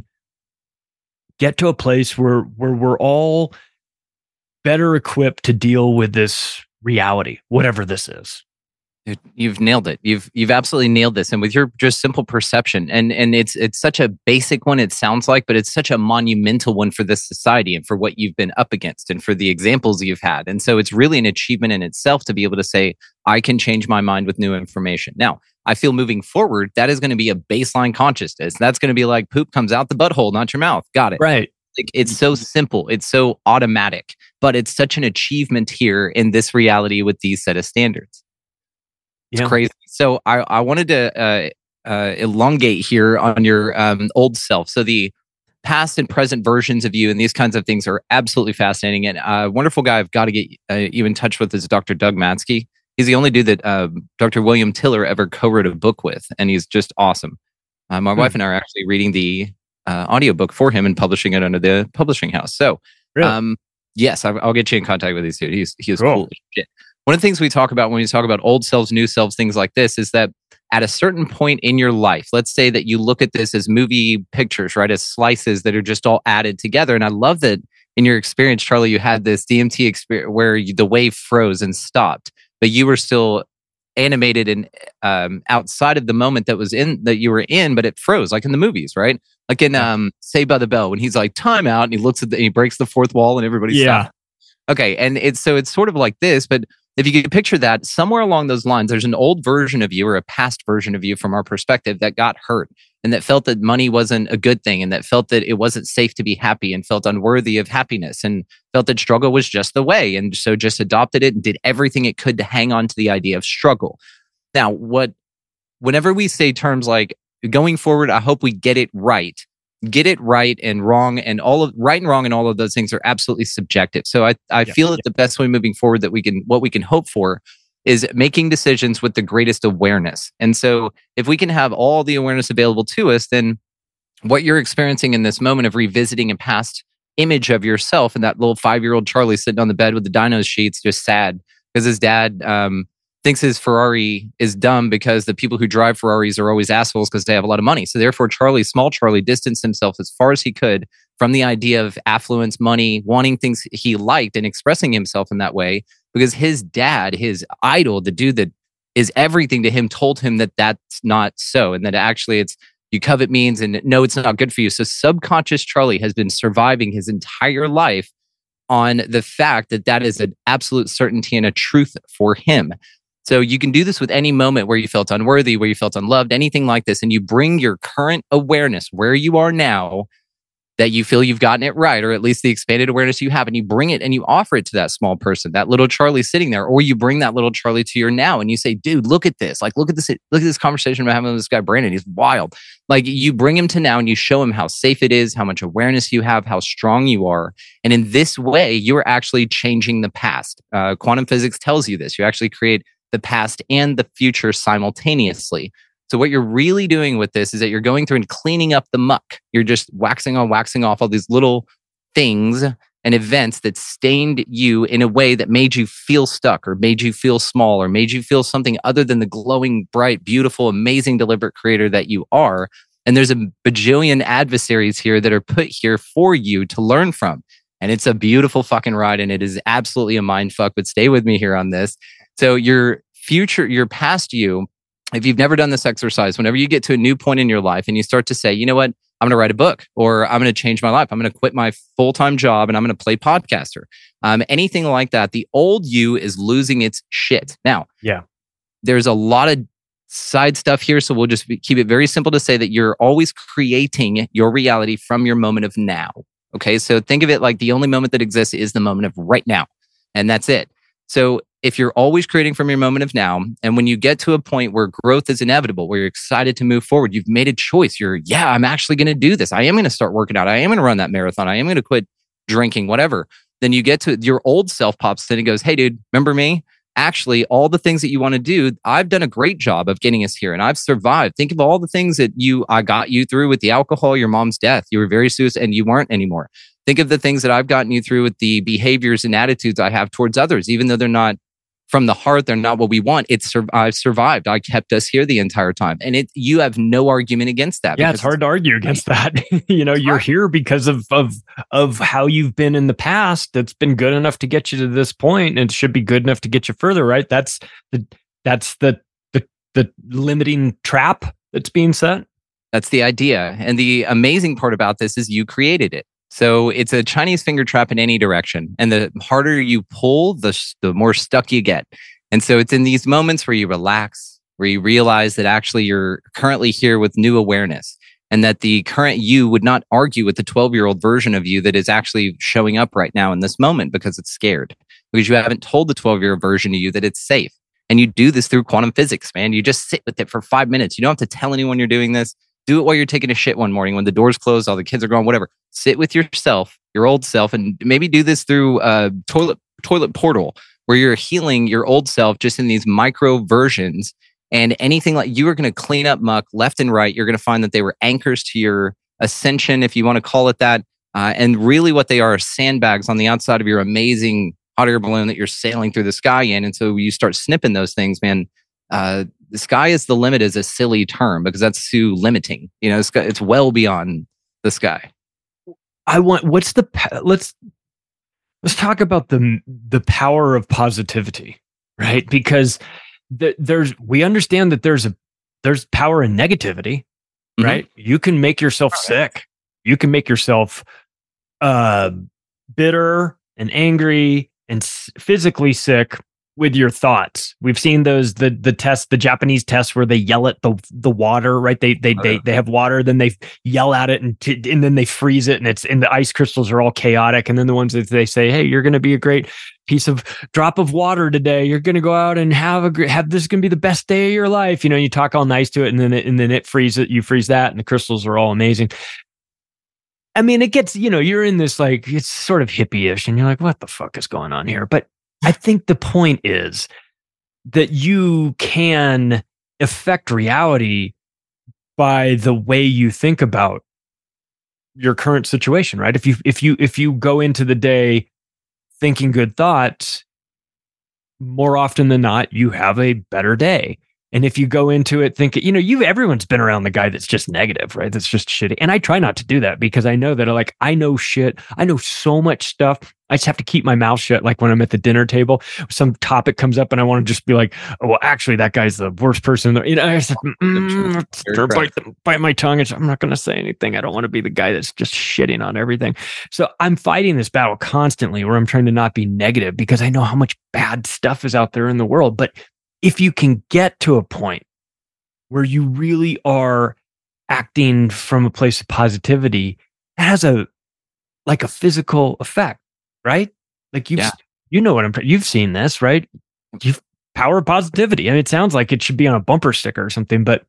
get to a place where, where we're all better equipped to deal with this reality, whatever this is. Dude, you've nailed it. You've you've absolutely nailed this. And with your just simple perception, and and it's it's such a basic one, it sounds like, but it's such a monumental one for this society and for what you've been up against and for the examples you've had. And so it's really an achievement in itself to be able to say, I can change my mind with new information. Now, I feel moving forward, that is going to be a baseline consciousness. That's going to be like poop comes out the butthole, not your mouth. Got it. Right. Like, it's so simple. It's so automatic, but it's such an achievement here in this reality with these set of standards. It's yeah. crazy. So I, I wanted to uh, uh, elongate here on your um, old self. So the past and present versions of you and these kinds of things are absolutely fascinating. And a wonderful guy I've got to get uh, you in touch with is Doctor Doug Matzke. He's the only dude that uh, Doctor William Tiller ever co-wrote a book with, and he's just awesome. Uh, my hmm. wife and I are actually reading the uh, audiobook for him and publishing it under the publishing house. So really? um, yes, I, I'll get you in contact with this dude. He's, he is cool. cool as shit. One of the things we talk about when we talk about old selves, new selves, things like this, is that at a certain point in your life, let's say that you look at this as movie pictures, right? As slices that are just all added together. And I love that in your experience, Charlie, you had this D M T experience where you, the wave froze and stopped, but you were still animated and um, outside of the moment that was in that you were in, but it froze, like in the movies, right? Like in um, Saved by the Bell, when he's like, time out, and he looks at the, and he breaks the fourth wall and everybody yeah. stops. Okay, and it's so it's sort of like this, but if you could picture that, somewhere along those lines, there's an old version of you or a past version of you from our perspective that got hurt and that felt that money wasn't a good thing and that felt that it wasn't safe to be happy and felt unworthy of happiness and felt that struggle was just the way. And so just adopted it and did everything it could to hang on to the idea of struggle. Now, what, whenever we say terms like going forward, I hope we get it right. Get it right and wrong and all of right and wrong and all of those things are absolutely subjective. So I, I yeah, feel that yeah. the best way moving forward that we can, what we can hope for is making decisions with the greatest awareness. And so if we can have all the awareness available to us, then what you're experiencing in this moment of revisiting a past image of yourself and that little five-year-old Charlie sitting on the bed with the dino sheets, just sad because his dad, um, thinks his Ferrari is dumb because the people who drive Ferraris are always assholes because they have a lot of money. So therefore, Charlie, small Charlie, distanced himself as far as he could from the idea of affluence, money, wanting things he liked and expressing himself in that way because his dad, his idol, the dude that is everything to him, told him that that's not so and that actually it's you covet means and no, it's not good for you. So subconscious Charlie has been surviving his entire life on the fact that that is an absolute certainty and a truth for him. So you can do this with any moment where you felt unworthy, where you felt unloved, anything like this, and you bring your current awareness where you are now that you feel you've gotten it right, or at least the expanded awareness you have, and you bring it and you offer it to that small person, that little Charlie sitting there, or you bring that little Charlie to your now and you say, dude, look at this. Like, look at this, look at this conversation I'm having with this guy, Brandon. He's wild. Like you bring him to now and you show him how safe it is, how much awareness you have, how strong you are. And in this way, you're actually changing the past. Uh, quantum physics tells you this. You actually create the past and the future simultaneously. So what you're really doing with this is that you're going through and cleaning up the muck. You're just waxing on, waxing off all these little things and events that stained you in a way that made you feel stuck or made you feel small or made you feel something other than the glowing, bright, beautiful, amazing, deliberate creator that you are. And there's a bajillion adversaries here that are put here for you to learn from. And it's a beautiful fucking ride and it is absolutely a mind fuck, but stay with me here on this. So your future, your past you, if you've never done this exercise, whenever you get to a new point in your life and you start to say, you know what, I'm going to write a book or I'm going to change my life. I'm going to quit my full-time job and I'm going to play podcaster. Um, anything like that, the old you is losing its shit. Now, yeah, there's a lot of side stuff here. So we'll just be, keep it very simple to say that you're always creating your reality from your moment of now. Okay. So think of it like the only moment that exists is the moment of right now. And that's it. So if you're always creating from your moment of now, and when you get to a point where growth is inevitable, where you're excited to move forward, you've made a choice. You're, yeah, I'm actually going to do this. I am going to start working out. I am going to run that marathon. I am going to quit drinking, whatever. Then you get to your old self pops in and goes, hey, dude, remember me? Actually, all the things that you want to do, I've done a great job of getting us here and I've survived. Think of all the things that you I got you through with the alcohol, your mom's death. You were very suicidal and you weren't anymore. Think of the things that I've gotten you through with the behaviors and attitudes I have towards others, even though they're not from the heart, they're not what we want. It's I've survived. I kept us here the entire time. And it you have no argument against that. Yeah, it's hard to argue against that. you know, you're here because of of of how you've been in the past. That's been good enough to get you to this point, and it should be good enough to get you further, right? That's the that's the the the limiting trap that's being set. That's the idea. And the amazing part about this is you created it. So it's a Chinese finger trap in any direction. And the harder you pull, the, the more stuck you get. And so it's in these moments where you relax, where you realize that actually you're currently here with new awareness and that the current you would not argue with the twelve-year-old version of you that is actually showing up right now in this moment because it's scared, because you haven't told the twelve-year-old version of you that it's safe. And you do this through quantum physics, man. You just sit with it for five minutes. You don't have to tell anyone you're doing this. Do it while you're taking a shit one morning when the door's closed, all the kids are gone, whatever. Sit with yourself, your old self, and maybe do this through a toilet toilet portal where you're healing your old self just in these micro versions. And anything like you are going to clean up muck left and right. You're going to find that they were anchors to your ascension, if you want to call it that. Uh, and really what they are are sandbags on the outside of your amazing hot air balloon that you're sailing through the sky in. And so you start snipping those things, man. Uh, the sky is the limit is a silly term because that's too limiting. You know, it's, it's well beyond the sky. I want, what's the, let's, let's talk about the, the power of positivity, right? Because the, there's, we understand that there's a, there's power in negativity, mm-hmm. right? You can make yourself sick. You can make yourself, uh, bitter and angry and s- physically sick with your thoughts. We've seen those the the tests, the Japanese tests where they yell at the the water, right? They they oh, they, yeah. they have water, then they yell at it, and t- and then they freeze it, and it's and the ice crystals are all chaotic. And then the ones that they say, "Hey, you're going to be a great piece of drop of water today. You're going to go out and have a great, have this is going to be the best day of your life." You know, you talk all nice to it, and then it, and then it freezes it. You freeze that, and the crystals are all amazing. I mean, it gets, you know, you're in this like it's sort of hippie-ish, and you're like, "What the fuck is going on here?" But I think the point is that you can affect reality by the way you think about your current situation, right? If you if you if you go into the day thinking good thoughts, more often than not, you have a better day. And if you go into it thinking, you know, you everyone's been around the guy that's just negative, right? That's just shitty. And I try not to do that because I know that like I know shit. I know so much stuff. I just have to keep my mouth shut. Like when I'm at the dinner table, some topic comes up and I want to just be like, oh, well, actually, that guy's the worst person. You know, I just mm, bite, bite my tongue. And I'm not going to say anything. I don't want to be the guy that's just shitting on everything. So I'm fighting this battle constantly where I'm trying to not be negative because I know how much bad stuff is out there in the world. But if you can get to a point where you really are acting from a place of positivity, it has a like a physical effect, right? Like you've, yeah. you know what I'm, you've seen this, right? You've power of positivity. I mean, it sounds like it should be on a bumper sticker or something, but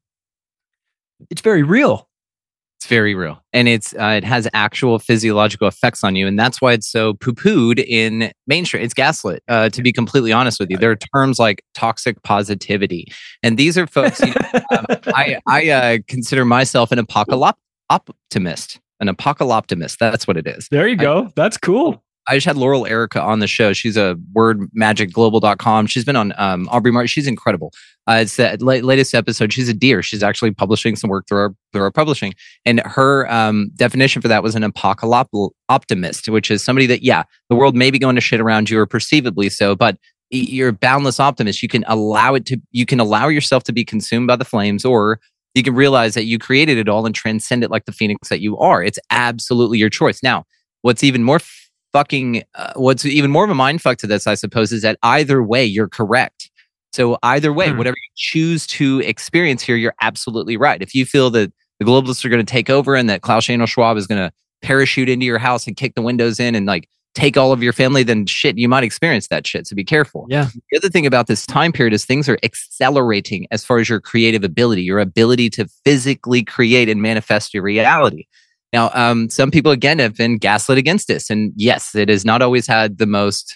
it's very real. It's very real. And it's uh, it has actual physiological effects on you. And that's why it's so poo-pooed in mainstream. It's gaslit, uh, to be completely honest with you. There are terms like toxic positivity. And these are folks, you know, um, I, I uh, consider myself an apocalyptic optimist. An apocalyptimist. That's what it is. There you go. I, that's cool. I just had Laurel Erica on the show. She's a word magic global dot com. She's been on um, Aubrey Martin. She's incredible. Uh, it's the la- latest episode. She's a dear. She's actually publishing some work through our, through our publishing. And her um, definition for that was an apocalyptic optimist, which is somebody that, yeah, the world may be going to shit around you or perceivably so, but you're a boundless optimist. You can allow it to, you can allow yourself to be consumed by the flames, or you can realize that you created it all and transcend it like the phoenix that you are. It's absolutely your choice. Now, what's even more fucking, uh, what's even more of a mindfuck to this, I suppose, is that either way, you're correct. So either way, Hmm. whatever you choose to experience here, you're absolutely right. If you feel that the globalists are going to take over and that Klaus Daniel Schwab is going to parachute into your house and kick the windows in and like take all of your family, then shit, you might experience that shit. So be careful. Yeah. The other thing about this time period is things are accelerating as far as your creative ability, your ability to physically create and manifest your reality. Now, um, some people, again, have been gaslit against this. And yes, it has not always had the most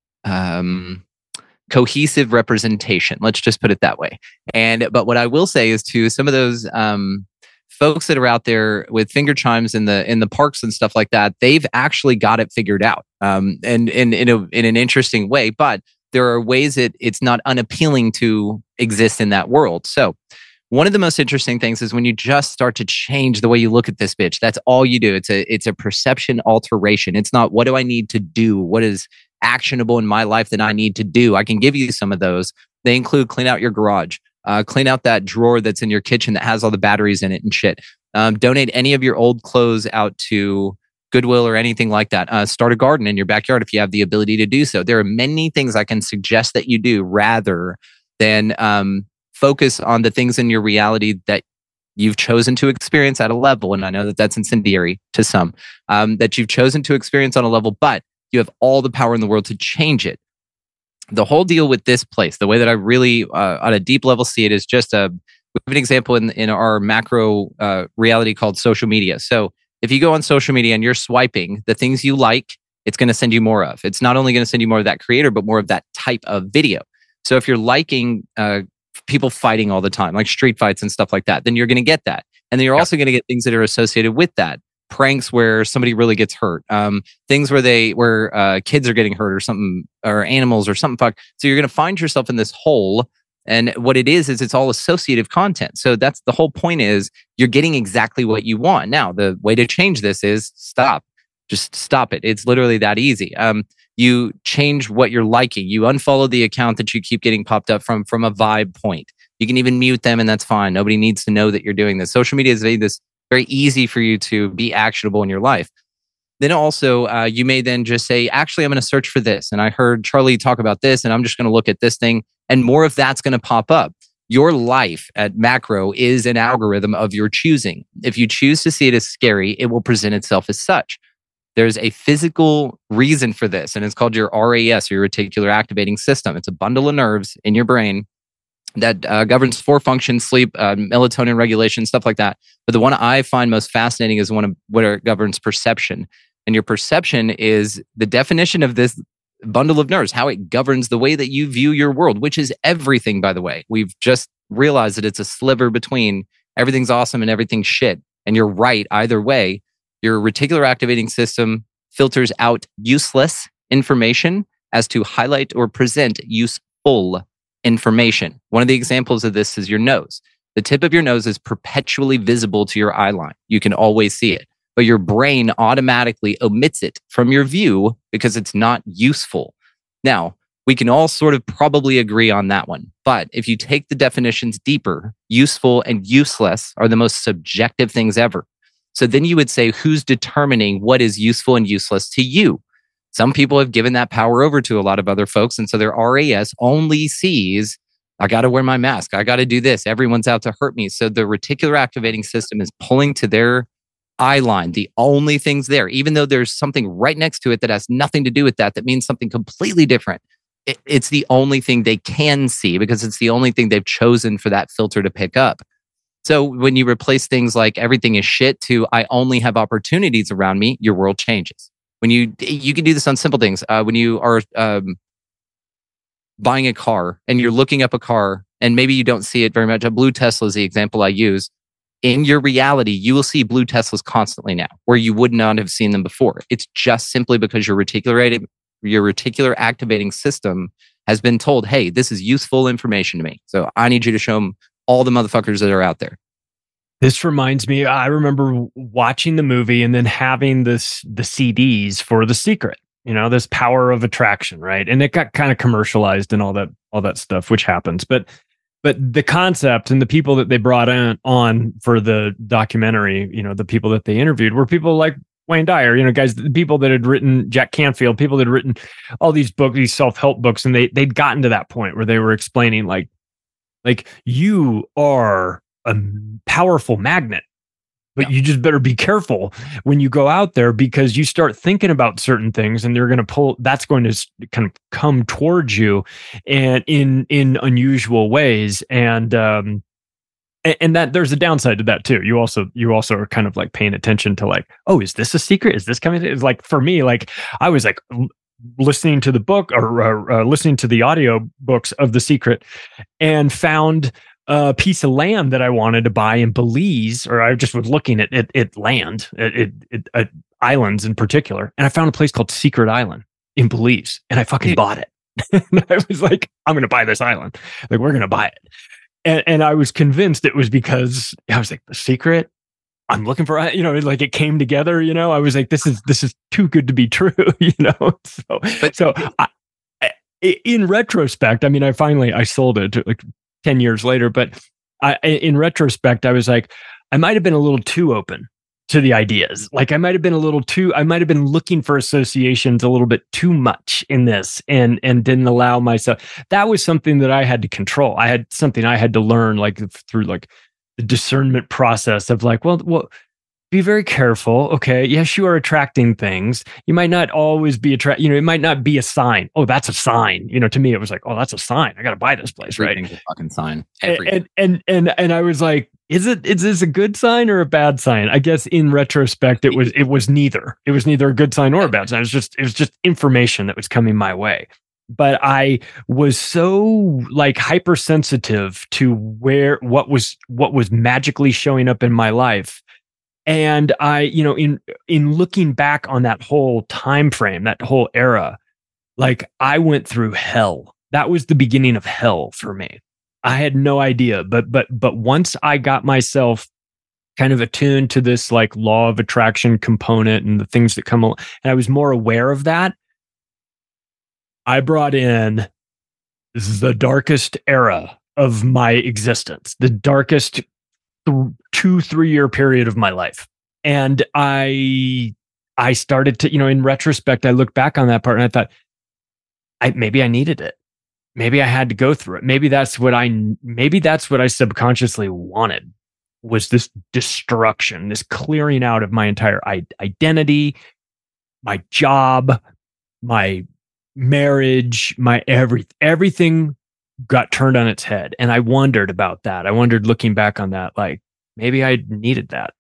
um, cohesive representation. Let's just put it that way. And but what I will say is to some of those um, folks that are out there with finger chimes in the in the parks and stuff like that, they've actually got it figured out, um, and in in, a, in an interesting way. But there are ways that it's not unappealing to exist in that world. So one of the most interesting things is when you just start to change the way you look at this bitch. That's all you do. It's a it's a perception alteration. It's not what do I need to do? What is actionable in my life that I need to do? I can give you some of those. They include clean out your garage. Uh, clean out that drawer that's in your kitchen that has all the batteries in it and shit. Um, donate any of your old clothes out to Goodwill or anything like that. Uh, start a garden in your backyard if you have the ability to do so. There are many things I can suggest that you do rather than um, focus on the things in your reality that you've chosen to experience at a level. And I know that that's incendiary to some, um, that you've chosen to experience on a level, but you have all the power in the world to change it. The whole deal with this place, the way that I really, uh, on a deep level, see it is just a, we have an example in, in our macro uh, reality called social media. So if you go on social media and you're swiping the things you like, it's going to send you more of. It's not only going to send you more of that creator, but more of that type of video. So if you're liking uh, people fighting all the time, like street fights and stuff like that, then you're going to get that. And then you're yeah. also going to get things that are associated with that. Pranks where somebody really gets hurt, um, things where they where uh, kids are getting hurt or something, or animals or something. Fuck. So you're going to find yourself in this hole, and what it is is it's all associative content. So that's the whole point. Is you're getting exactly what you want. Now the way to change this is stop, just stop it. It's literally that easy. Um, you change what you're liking. You unfollow the account that you keep getting popped up from from a vibe point. You can even mute them, and that's fine. Nobody needs to know that you're doing this. Social media is made this very easy for you to be actionable in your life. Then also, uh, you may then just say, actually, I'm going to search for this. And I heard Charlie talk about this, and I'm just going to look at this thing. And more of that's going to pop up. Your life at macro is an algorithm of your choosing. If you choose to see it as scary, it will present itself as such. There's a physical reason for this, and it's called your R A S, your reticular activating system. It's a bundle of nerves in your brain that uh, governs four functions: sleep, uh, melatonin regulation, stuff like that. But the one I find most fascinating is one of what it governs perception. And your perception is the definition of this bundle of nerves, how it governs the way that you view your world, which is everything, by the way. We've just realized that it's a sliver between everything's awesome and everything's shit. And you're right either way. Your reticular activating system filters out useless information as to highlight or present useful information. One of the examples of this is your nose. The tip of your nose is perpetually visible to your eye line. You can always see it, but your brain automatically omits it from your view because it's not useful. Now, we can all sort of probably agree on that one. But if you take the definitions deeper, useful and useless are the most subjective things ever. So then you would say, who's determining what is useful and useless to you? Some people have given that power over to a lot of other folks. And so their R A S only sees, I got to wear my mask. I got to do this. Everyone's out to hurt me. So the reticular activating system is pulling to their eye line. The only things there, even though there's something right next to it that has nothing to do with that, that means something completely different. It, it's the only thing they can see because it's the only thing they've chosen for that filter to pick up. So when you replace things like everything is shit to I only have opportunities around me, your world changes. When you you can do this on simple things. Uh, when you are um, buying a car and you're looking up a car and maybe you don't see it very much. A blue Tesla is the example I use. In your reality, you will see blue Teslas constantly now, where you would not have seen them before. It's just simply because your reticular your reticular activating system has been told, "Hey, this is useful information to me. So I need you to show them all the motherfuckers that are out there." This reminds me, I remember watching the movie and then having this the C Ds for The Secret, you know, this Power of Attraction, right? And it got kind of commercialized and all that all that stuff, which happens. But but the concept and the people that they brought on, on for the documentary, you know, the people that they interviewed were people like Wayne Dyer, you know, guys, the people that had written Jack Canfield, people that had written all these books, these self-help books, and they they'd gotten to that point where they were explaining like, like you are a powerful magnet, but yeah. you just better be careful when you go out there, because you start thinking about certain things and they're going to pull, that's going to kind of come towards you and in, in unusual ways. And, um, and, and that there's a downside to that too. You also, you also are kind of like paying attention to like, oh, is this a secret? Is this coming? It's like, for me, like I was like listening to the book or, or uh, listening to the audio books of The Secret and found a piece of land that I wanted to buy in Belize, or I just was looking at at, at land, at, at, at islands in particular, and I found a place called Secret Island in Belize, and I fucking bought it. And I was like, I'm going to buy this island. Like, we're going to buy it. And, and I was convinced it was because I was like, The Secret, I'm looking for, you know, like it came together, you know, I was like, this is, this is too good to be true, you know? So, but, so I, in retrospect, I mean, I finally, I sold it like ten years later, but I, in retrospect, I was like, I might have been a little too open to the ideas. Like I might have been a little too, I might have been looking for associations a little bit too much in this and, and didn't allow myself. That was something that I had to control. I had something I had to learn like through like the discernment process of like, well, well, be very careful. Okay. Yes, you are attracting things. You might not always be attract, you know, it might not be a sign. Oh, that's a sign. You know, to me, it was like, oh, that's a sign. I got to buy this place. Everything's right. a fucking sign. And, and, and, and, and I was like, is it, is this a good sign or a bad sign? I guess in retrospect, it was, it was neither. It was neither a good sign or a bad sign. It was just, it was just information that was coming my way. But I was so like hypersensitive to where, what was, what was magically showing up in my life. And I, you know, in in looking back on that whole time frame, that whole era, like I went through hell. That was the beginning of hell for me. I had no idea, but but but once I got myself kind of attuned to this like law of attraction component and the things that come along, and I was more aware of that, I brought in the darkest era of my existence, the darkest th- two, three year period of my life. And I, I started to, you know, in retrospect, I look back on that part and I thought, I, maybe I needed it. Maybe I had to go through it. Maybe that's what I, maybe that's what I subconsciously wanted, was this destruction, this clearing out of my entire I- identity, my job, my marriage, my every, everything got turned on its head. And I wondered about that. I wondered looking back on that, like maybe I needed that.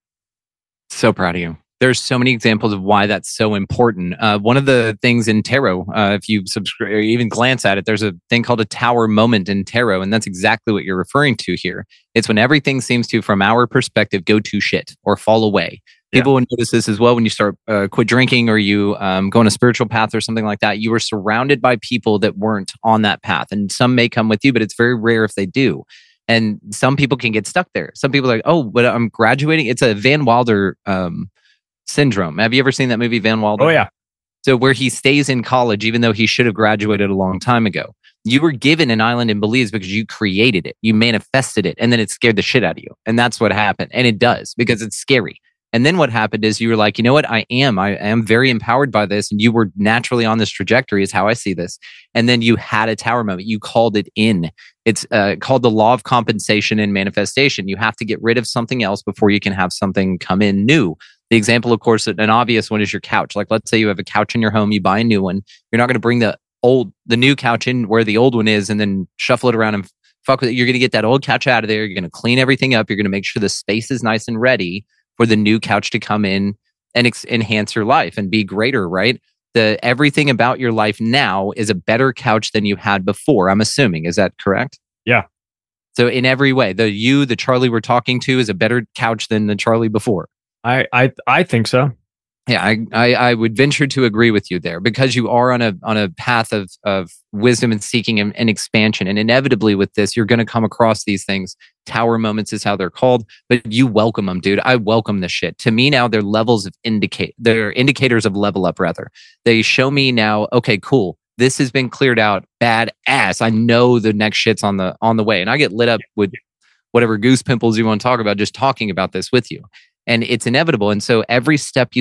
So proud of you. There's so many examples of why that's so important. Uh, one of the things in tarot, uh, if you subscribe or even glance at it, there's a thing called a tower moment in tarot. And that's exactly what you're referring to here. It's when everything seems to, from our perspective, go to shit or fall away. People yeah. will notice this as well when you start uh, quit drinking or you um, go on a spiritual path or something like that. You were surrounded by people that weren't on that path. And some may come with you, but it's very rare if they do. And some people can get stuck there. Some people are like, oh, but I'm graduating. It's a Van Wilder um, syndrome. Have you ever seen that movie, Van Wilder? Oh, yeah. So where he stays in college, even though he should have graduated a long time ago. You were given an island in Belize because you created it. You manifested it. And then it scared the shit out of you. And that's what happened. And it does, because it's scary. And then what happened is you were like, you know what? I am. I am very empowered by this. And you were naturally on this trajectory is how I see this. And then you had a tower moment. You called it in. It's uh, called the law of compensation and manifestation. You have to get rid of something else before you can have something come in new. The example, of course, an obvious one is your couch. Like, let's say you have a couch in your home, you buy a new one. You're not going to bring the old, the new couch in where the old one is and then shuffle it around and fuck with it. You're going to get that old couch out of there. You're going to clean everything up. You're going to make sure the space is nice and ready for the new couch to come in and ex- enhance your life and be greater, right? The everything about your life now is a better couch than you had before, I'm assuming. Is that correct? Yeah. So in every way, the you, the Charlie we're talking to is a better couch than the Charlie before. I I, I think so. Yeah, I, I I would venture to agree with you there, because you are on a on a path of of wisdom and seeking and, and expansion. And inevitably with this, you're going to come across these things. Tower moments is how they're called, but you welcome them, dude. I welcome this shit. To me now, they're levels of indicate. They're indicators of level up, rather. They show me now, okay, cool. This has been cleared out. Badass. I know the next shit's on the on the way. And I get lit up with whatever goose pimples you want to talk about, just talking about this with you. And it's inevitable. And so every step you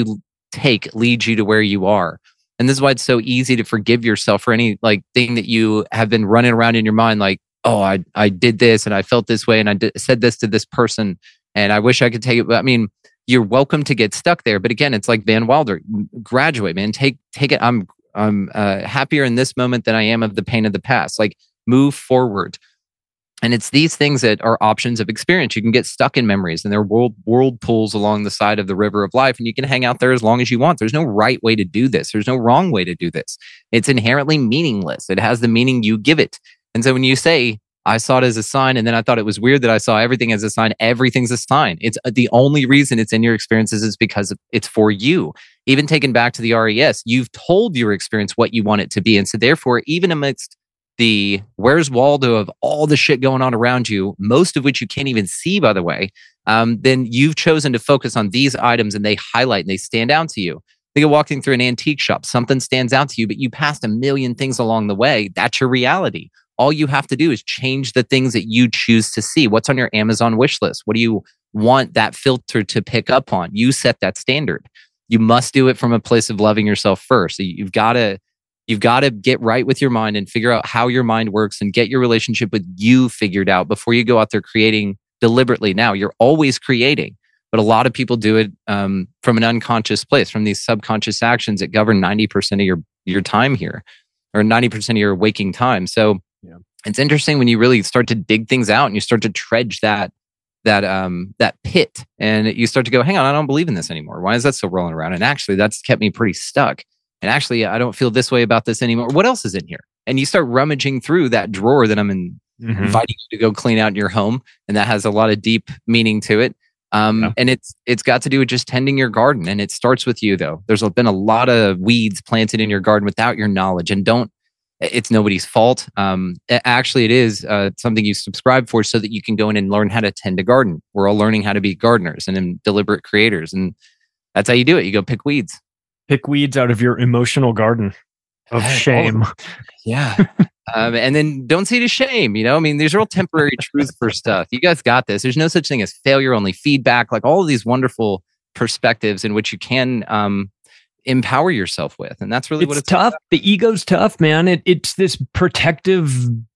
take leads you to where you are. And this is why it's so easy to forgive yourself for any like thing that you have been running around in your mind, like, oh, I I did this and I felt this way and I did, said this to this person and I wish I could take it. But I mean, you're welcome to get stuck there. But again, it's like Van Wilder, graduate, man. Take take it. I'm I'm uh, happier in this moment than I am of the pain of the past. Like move forward. And it's these things that are options of experience. You can get stuck in memories and there are world, whirlpools along the side of the river of life and you can hang out there as long as you want. There's no right way to do this. There's no wrong way to do this. It's inherently meaningless. It has the meaning you give it. And so when you say, I saw it as a sign and then I thought it was weird that I saw everything as a sign, everything's a sign. It's the only reason it's in your experiences is because it's for you. Even taken back to the R E S, you've told your experience what you want it to be. And so therefore, even amidst the where's Waldo of all the shit going on around you, most of which you can't even see, by the way, um, then you've chosen to focus on these items and they highlight and they stand out to you. Think of walking through an antique shop. Something stands out to you, but you passed a million things along the way. That's your reality. All you have to do is change the things that you choose to see. What's on your Amazon wish list? What do you want that filter to pick up on? You set that standard. You must do it from a place of loving yourself first. So you've got to You've got to get right with your mind and figure out how your mind works and get your relationship with you figured out before you go out there creating deliberately. Now, you're always creating, but a lot of people do it um, from an unconscious place, from these subconscious actions that govern ninety percent of your, your time here, or ninety percent of your waking time. So yeah. It's interesting when you really start to dig things out and you start to dredge that that um, that pit and you start to go, hang on, I don't believe in this anymore. Why is that still rolling around? And actually, that's kept me pretty stuck. And actually, I don't feel this way about this anymore. What else is in here? And you start rummaging through that drawer that I'm in, mm-hmm. inviting you to go clean out in your home. And that has a lot of deep meaning to it. Um, yeah. And it's it's got to do with just tending your garden. And it starts with you, though. There's been a lot of weeds planted in your garden without your knowledge. And don't, it's nobody's fault. Um, actually, it is uh, something you subscribe for so that you can go in and learn how to tend a garden. We're all learning how to be gardeners and deliberate creators. And that's how you do it. You go pick weeds. Pick weeds out of your emotional garden of shame. Oh, yeah. um, and then don't see it as shame. You know, I mean, there's real temporary truth for stuff. You guys got this. There's no such thing as failure, only feedback, like all of these wonderful perspectives in which you can um, empower yourself with. And that's really it's what it's tough. about. The ego's tough, man. It, it's this protective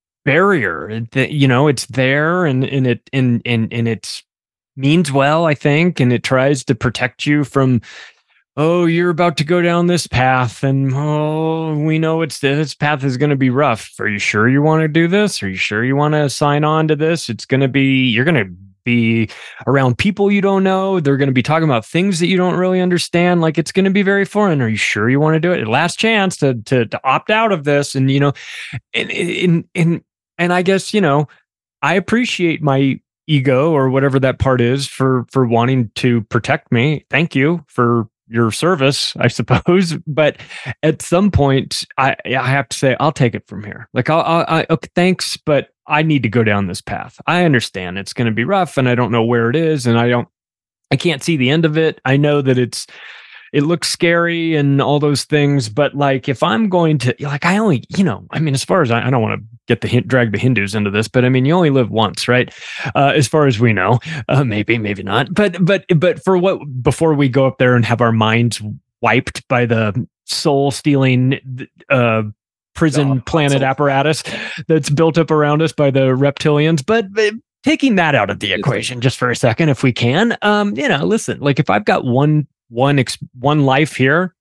barrier that, you know, it's there and, and it, and, and, and it means well, I think. And it tries to protect you from, oh, you're about to go down this path and oh, we know it's this path is going to be rough. Are you sure you want to do this? Are you sure you want to sign on to this? It's going to be, you're going to be around people you don't know. They're going to be talking about things that you don't really understand. Like it's going to be very foreign. Are you sure you want to do it? Last chance to, to, to opt out of this. And, you know, and, and, and, and I guess, you know, I appreciate my ego or whatever that part is for, for wanting to protect me. Thank you for your service, I suppose. But at some point, I I have to say, I'll take it from here. Like, I'll, I'll I, okay, thanks, but I need to go down this path. I understand it's going to be rough and I don't know where it is and I don't, I can't see the end of it. I know that it's, it looks scary and all those things, but like, if I'm going to, like, I only, you know, I mean, as far as I, I don't want to get the drag the Hindus into this, but I mean, you only live once, right? Uh, as far as we know, uh, maybe, maybe not, but, but, but for what, before we go up there and have our minds wiped by the soul stealing, uh, prison oh, planet so apparatus that's built up around us by the reptilians, but, but taking that out of the equation just for a second, if we can, um, you know, listen, like if I've got one, one, ex- one life here,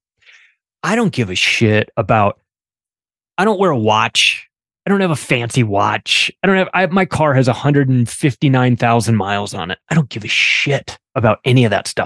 I don't give a shit about, I don't wear a watch. I don't have a fancy watch. I don't have, I, my car has one hundred fifty-nine thousand miles on it. I don't give a shit about any of that stuff.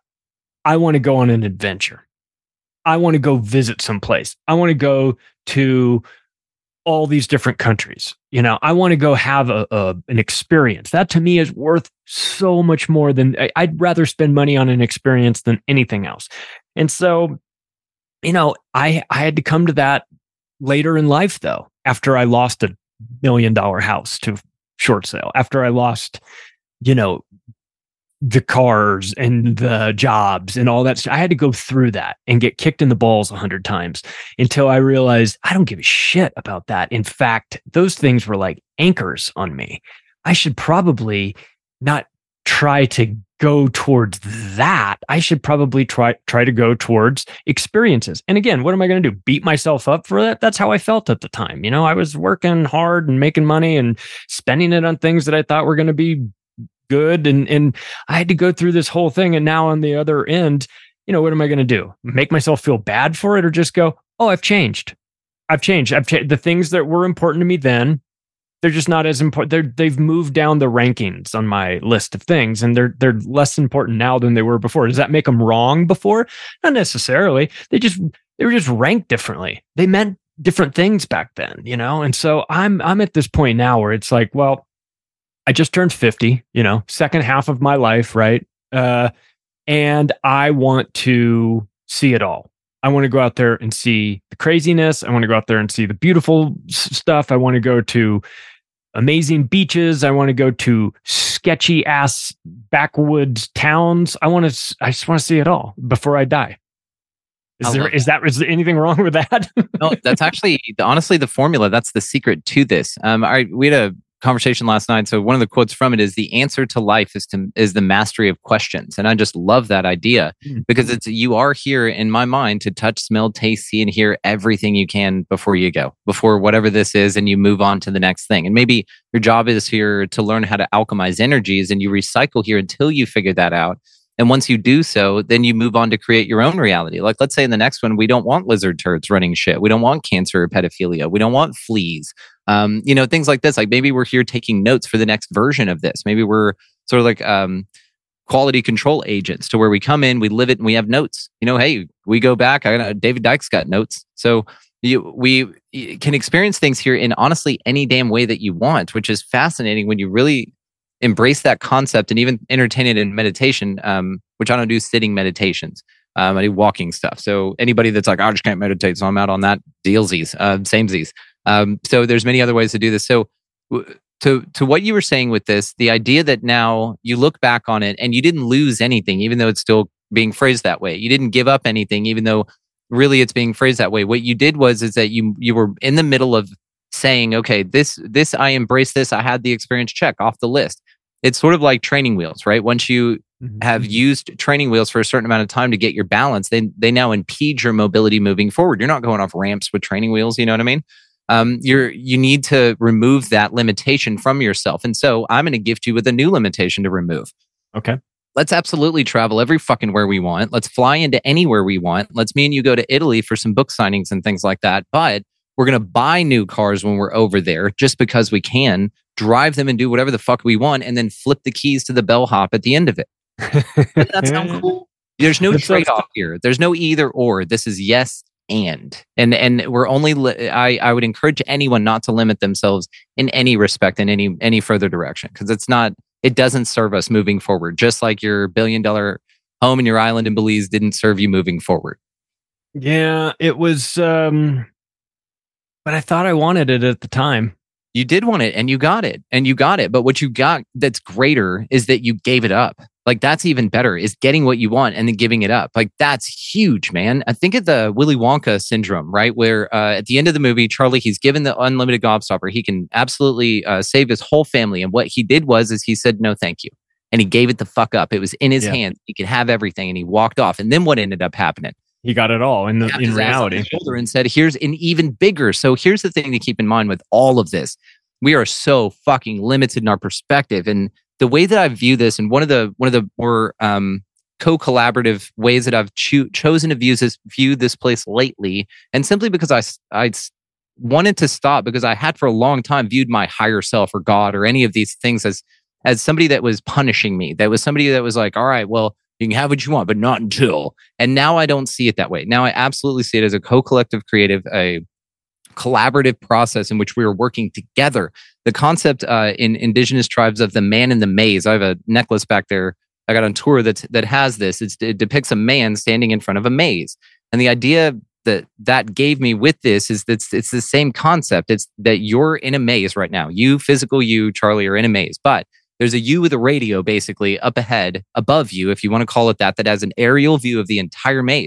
I want to go on an adventure. I want to go visit someplace. I want to go to all these different countries. You know, I want to go have a, a an experience. That to me is worth so much more than, I, I'd rather spend money on an experience than anything else. And so, you know, I, I had to come to that later in life though, after I lost a million dollar house to short sale, after I lost, you know, the cars and the jobs and all that stuff. I had to go through that and get kicked in the balls a hundred times until I realized I don't give a shit about that. In fact, those things were like anchors on me. I should probably not try to go towards that. I should probably try try to go towards experiences. And again, what am I going to do? Beat myself up for that? That's how I felt at the time. You know, I was working hard and making money and spending it on things that I thought were going to be good. And, and I had to go through this whole thing. And now on the other end, you know, what am I going to do? Make myself feel bad for it, or just go, oh, I've changed. I've changed. I've changed. The things that were important to me then, they're just not as important. They're, they've moved down the rankings on my list of things, and they're they're less important now than they were before. Does that make them wrong before? Not necessarily. They just they were just ranked differently. They meant different things back then, you know. And so I'm I'm at this point now where it's like, well, I just turned fifty, you know, second half of my life, right? Uh, and I want to see it all. I want to go out there and see the craziness. I want to go out there and see the beautiful s- stuff. I want to go to amazing beaches. I want to go to sketchy ass backwoods towns. I want to, I just want to see it all before I die. Is I there, is that, is there anything wrong with that? No, that's actually, honestly, the formula. That's the secret to this. Um, I, we had a conversation last night. So one of the quotes from it is, the answer to life is to is the mastery of questions. And I just love that idea mm-hmm. because it's, you are here in my mind to touch, smell, taste, see, and hear everything you can before you go, before whatever this is, and you move on to the next thing. And maybe your job is here to learn how to alchemize energies, and you recycle here until you figure that out. And once you do so, then you move on to create your own reality. Like, let's say in the next one, we don't want lizard turds running shit. We don't want cancer or pedophilia. We don't want fleas. Um, you know, things like this. Like, maybe we're here taking notes for the next version of this. Maybe we're sort of like um, quality control agents, to where we come in, we live it, and we have notes. You know, hey, we go back. I got, David Dyke's got notes. So you, we can experience things here in honestly any damn way that you want, which is fascinating when you really embrace that concept and even entertain it in meditation, um, which I don't do sitting meditations. Um, I do walking stuff. So anybody that's like, I just can't meditate, so I'm out on that, dealsies, uh, samesies. Um, so there's many other ways to do this. So w- to to what you were saying with this, the idea that now you look back on it and you didn't lose anything, even though it's still being phrased that way. You didn't give up anything, even though really it's being phrased that way. What you did was is that you you were in the middle of saying, okay, this this I embrace this. I had the experience, check off the list. It's sort of like training wheels, right? Once you mm-hmm. have used training wheels for a certain amount of time to get your balance, they they now impede your mobility moving forward. You're not going off ramps with training wheels. You know what I mean? Um, you're you need to remove that limitation from yourself. And so I'm going to gift you with a new limitation to remove. Okay. Let's absolutely travel every fucking where we want. Let's fly into anywhere we want. Let's me and you go to Italy for some book signings and things like that. But we're going to buy new cars when we're over there just because we can, drive them and do whatever the fuck we want, and then flip the keys to the bellhop at the end of it. Doesn't that sound cool? There's no trade-off here. There's no either or. This is yes and. And and we're only, li- I, I would encourage anyone not to limit themselves in any respect in any any further direction, because it's not, it doesn't serve us moving forward. Just like your billion dollar home in your island in Belize didn't serve you moving forward. Yeah, it was, um, but I thought I wanted it at the time. You did want it, and you got it, and you got it. But what you got that's greater is that you gave it up. Like, that's even better, is getting what you want and then giving it up. Like, that's huge, man. I think of the Willy Wonka syndrome, right? Where uh, at the end of the movie, Charlie, he's given the unlimited gobstopper. He can absolutely uh, save his whole family. And what he did was, is he said, no, thank you. And he gave it the fuck up. It was in his yeah. hands. He could have everything, and he walked off. And then what ended up happening? He got it all in the in reality. Shoulder and said, here's an even bigger. So here's the thing to keep in mind with all of this. We are so fucking limited in our perspective. And the way that I view this, and one of the one of the more um, co-collaborative ways that I've cho- chosen to view this, view this place lately, and simply because I, I wanted to stop, because I had for a long time viewed my higher self or God or any of these things as as somebody that was punishing me. That was somebody that was like, all right, well, you can have what you want, but not until. And now I don't see it that way. Now I absolutely see it as a co-collective creative, a collaborative process in which we are working together. The concept uh, in indigenous tribes of the man in the maze. I have a necklace back there I got on tour that that has this. It's, it depicts a man standing in front of a maze. And the idea that that gave me with this is that it's, it's the same concept. It's that you're in a maze right now. You, physical you, Charlie, are in a maze. But there's a you with a radio basically up ahead, above you, if you want to call it that, that has an aerial view of the entire maze.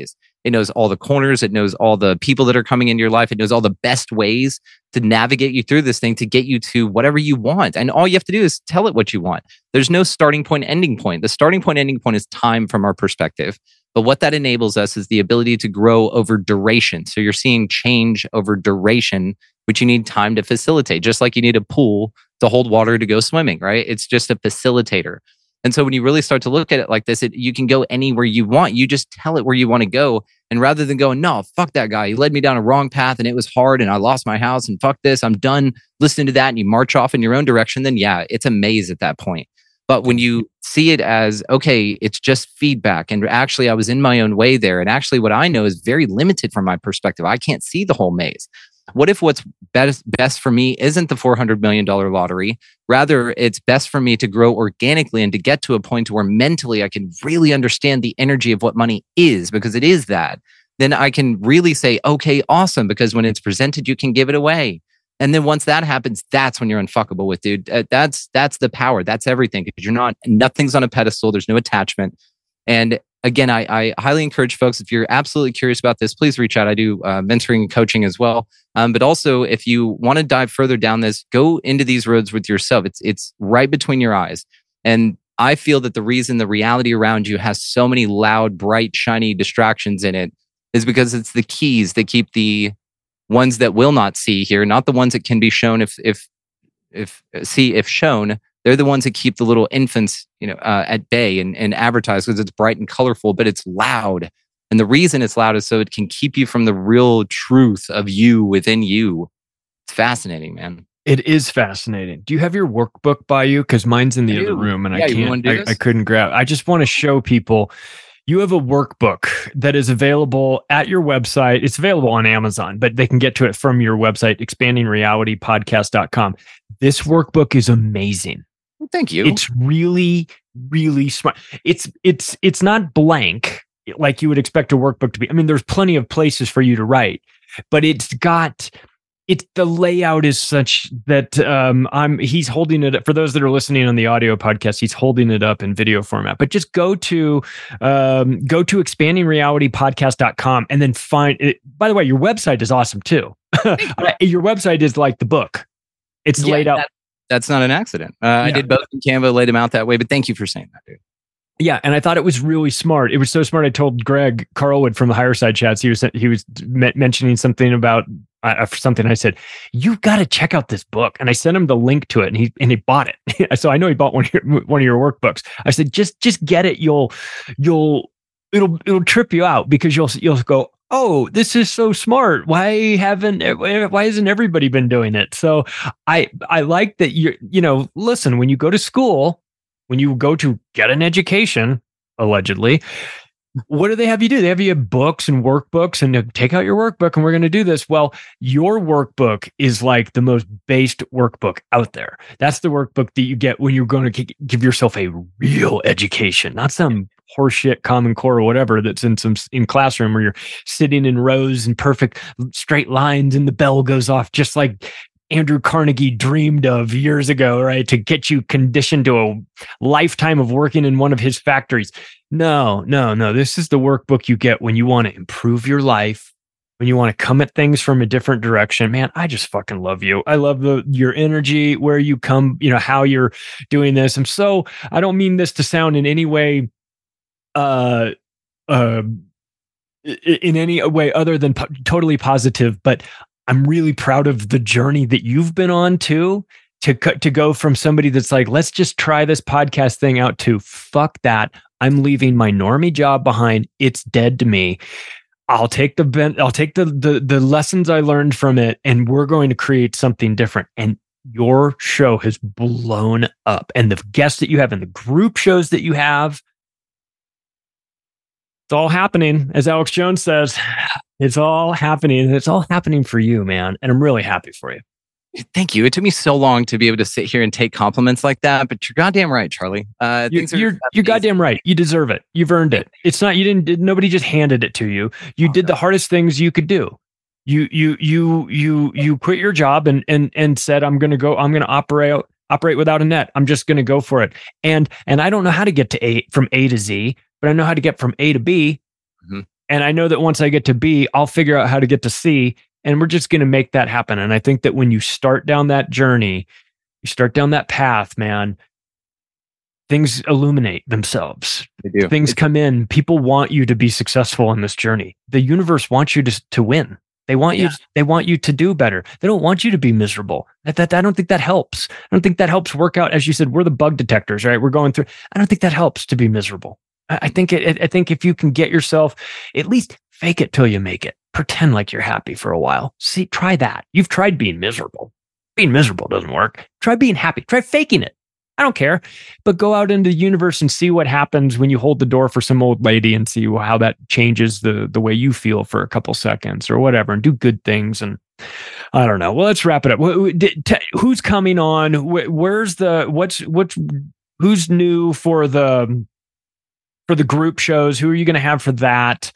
It knows all the corners. It knows all the people that are coming into your life. It knows all the best ways to navigate you through this thing to get you to whatever you want. And all you have to do is tell it what you want. There's no starting point, ending point. The starting point, ending point is time from our perspective. But what that enables us is the ability to grow over duration. So you're seeing change over duration, which you need time to facilitate, just like you need a pool to hold water to go swimming, right? It's just a facilitator. And so when you really start to look at it like this, it, you can go anywhere you want. You just tell it where you want to go. And rather than going, no, fuck that guy. He led me down a wrong path and it was hard and I lost my house and fuck this. I'm done listening to that. And you march off in your own direction. Then yeah, it's a maze at that point. But when you see it as, okay, it's just feedback. And actually I was in my own way there. And actually what I know is very limited from my perspective. I can't see the whole maze. What if what's best, best for me isn't the four hundred million dollars lottery? Rather, it's best for me to grow organically and to get to a point where mentally I can really understand the energy of what money is, because it is that. Then I can really say, okay, awesome, because when it's presented, you can give it away. And then once that happens, that's when you're unfuckable with, dude. Uh, that's that's the power. That's everything, because you're not, nothing's on a pedestal. There's no attachment. And again, I, I highly encourage folks, if you're absolutely curious about this, please reach out. I do uh, mentoring and coaching as well. Um, but also, if you want to dive further down this, go into these roads with yourself. It's it's right between your eyes. And I feel that the reason the reality around you has so many loud, bright, shiny distractions in it is because it's the keys that keep the ones that will not see here, not the ones that can be shown if if if see if shown. They're the ones that keep the little infants, you know, uh, at bay and, and advertise, because it's bright and colorful, but it's loud. And the reason it's loud is so it can keep you from the real truth of you within you. It's fascinating, man. It is fascinating. Do you have your workbook by you? Because mine's in the I other do. room and Yeah, I you wanna can't. do I, this? I couldn't grab. I just want to show people. You have a workbook that is available at your website. It's available on Amazon, but they can get to it from your website, expanding reality podcast dot com. This workbook is amazing. Thank you. It's really, really smart. It's it's it's not blank like you would expect a workbook to be. I mean, there's plenty of places for you to write, but it's got it's the layout is such that um, I'm he's holding it up. For those that are listening on the audio podcast, he's holding it up in video format. But just go to um, go to expanding reality podcast dot com and then find it. By the way, your website is awesome too. Your website is like the book. It's Yeah, laid out. that- That's not an accident. Uh, Yeah. I did both in Canva, laid them out that way, but thank you for saying that, dude. Yeah, and I thought it was really smart. It was so smart. I told Greg Carlwood from the Higher Side Chats. He was he was me- mentioning something about uh, something. I said, "You've got to check out this book." And I sent him the link to it, and he and he bought it. So I know he bought one of your one of your workbooks. I said, "Just just get it. You'll you'll it'll it'll trip you out, because you'll you'll go, oh, this is so smart. Why haven't why hasn't everybody been doing it?" So I I like that you you know, listen, when you go to school, when you go to get an education, allegedly, what do they have you do? They have you have books and workbooks, and to take out your workbook and we're going to do this. Well, your workbook is like the most based workbook out there. That's the workbook that you get when you're going to give yourself a real education, not some horseshit Common Core or whatever that's in some in classroom where you're sitting in rows and perfect straight lines and the bell goes off, just like Andrew Carnegie dreamed of years ago, right? To get you conditioned to a lifetime of working in one of his factories. No, no, no. This is the workbook you get when you want to improve your life, when you want to come at things from a different direction. Man, I just fucking love you. I love the your energy, where you come, you know, how you're doing this. I'm so, I don't mean this to sound in any way uh uh in any way other than po- totally positive, but I'm really proud of the journey that you've been on too, to co- to go from somebody that's like, let's just try this podcast thing out, to fuck that, I'm leaving my normie job behind, it's dead to me. I'll take the ben- I'll take the, the the lessons I learned from it, and we're going to create something different. And your show has blown up, and the guests that you have and the group shows that you have, it's all happening. As Alex Jones says, it's all happening. It's all happening for you, man. And I'm really happy for you. Thank you. It took me so long to be able to sit here and take compliments like that, but you're goddamn right, Charlie. Uh, You're, things are you're, you're goddamn right. You deserve it. You've earned it. It's not, you didn't, nobody just handed it to you. You did the hardest things you could do. You, you, you, you, you quit your job and, and, and said, I'm going to go, I'm going to operate, operate without a net. I'm just going to go for it. And, and I don't know how to get to A from A to Z, but I know how to get from A to B. Mm-hmm. And I know that once I get to B, I'll figure out how to get to C, and we're just going to make that happen. And I think that when you start down that journey, you start down that path, man, things illuminate themselves. They do. Things come in. People want you to be successful in this journey. The universe wants you to, to win. They want yeah. you. They want you to do better. They don't want you to be miserable. That, that I don't think that helps. I don't think that helps work out. As you said, we're the bug detectors, right? We're going through. I don't think that helps to be miserable. I, I think it. I think if you can get yourself, at least fake it till you make it. Pretend like you're happy for a while. See, try that. You've tried being miserable. Being miserable doesn't work. Try being happy. Try faking it. I don't care, but go out into the universe and see what happens when you hold the door for some old lady and see how that changes the the way you feel for a couple seconds or whatever, and do good things. And I don't know. Well, let's wrap it up. Who's coming on? Where's the what's what's who's new for the for the group shows? Who are you going to have for that?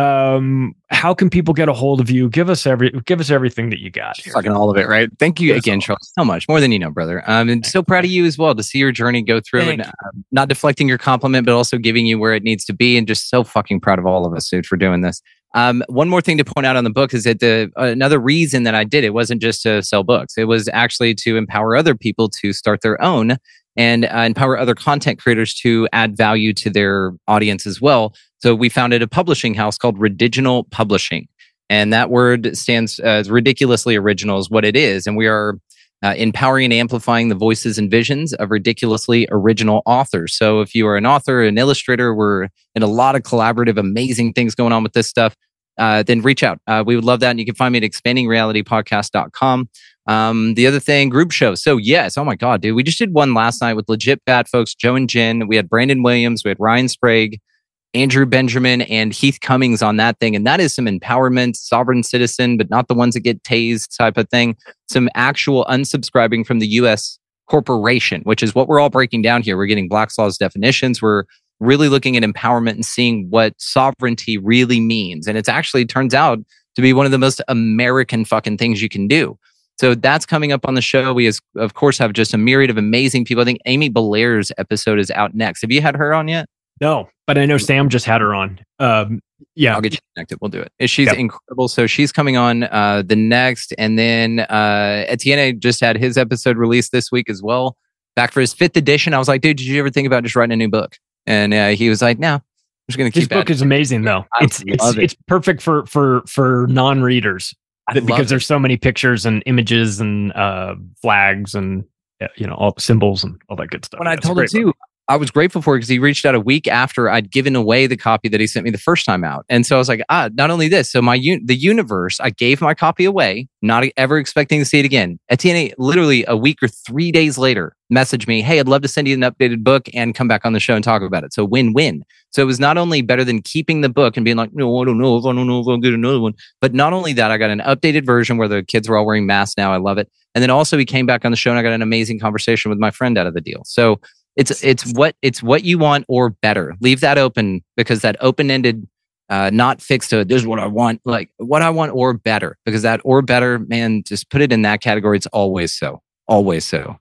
Um, how can people get a hold of you? Give us every, give us everything that you got. Fucking all of it, right? Thank you again, Charles, so much. More than you know, brother. Um, and so proud of you as well to see your journey go through Thank and uh, not deflecting your compliment, but also giving you where it needs to be. And just so fucking proud of all of us, dude, for doing this. Um, one more thing to point out on the book is that the uh, another reason that I did it wasn't just to sell books. It was actually to empower other people to start their own and uh, empower other content creators to add value to their audience as well. So we founded a publishing house called Ridiginal Publishing. And that word stands as uh, ridiculously original is what it is. And we are uh, empowering and amplifying the voices and visions of ridiculously original authors. So if you are an author, an illustrator, we're in a lot of collaborative, amazing things going on with this stuff, uh, then reach out. Uh, we would love that. And you can find me at expanding reality podcast dot com. Um, the other thing, group shows. So yes, oh my God, dude, we just did one last night with legit bad folks, Joe and Jen. We had Brandon Williams, we had Ryan Sprague, Andrew Benjamin, and Heath Cummings on that thing. And that is some empowerment, sovereign citizen, but not the ones that get tased type of thing. Some actual unsubscribing from the U S corporation, which is what we're all breaking down here. We're getting Black's Law's definitions. We're really looking at empowerment and seeing what sovereignty really means. And it's actually turns out to be one of the most American fucking things you can do. So that's coming up on the show. We, of course, have just a myriad of amazing people. I think Amy Belair's episode is out next. Have you had her on yet? No, but I know Sam just had her on. Um, yeah. I'll get you connected. We'll do it. She's yep. incredible. So she's coming on uh, the next. And then uh, Etienne just had his episode released this week as well. Back for his fifth edition. I was like, dude, did you ever think about just writing a new book? And uh, he was like, no, I'm just going to keep His book it. is amazing, though. I it's it's, it. it's perfect for for for non-readers. Because there's so many pictures and images and uh, flags and you know all symbols and all that good stuff. When I told him too, book. I was grateful for it because he reached out a week after I'd given away the copy that he sent me the first time out, and so I was like, ah, not only this, so my un- the universe, I gave my copy away, not ever expecting to see it again. Etienne, literally a week or three days later, messaged me, hey, I'd love to send you an updated book and come back on the show and talk about it. So win-win. So it was not only better than keeping the book and being like, no, I don't know if I don't know if I'll get another one. But not only that, I got an updated version where the kids were all wearing masks now. I love it. And then also he came back on the show and I got an amazing conversation with my friend out of the deal. So it's it's what it's what you want or better. Leave that open because that open-ended, uh, not fixed to this is what I want, like what I want or better. Because that or better, man, just put it in that category. It's always so. Always so.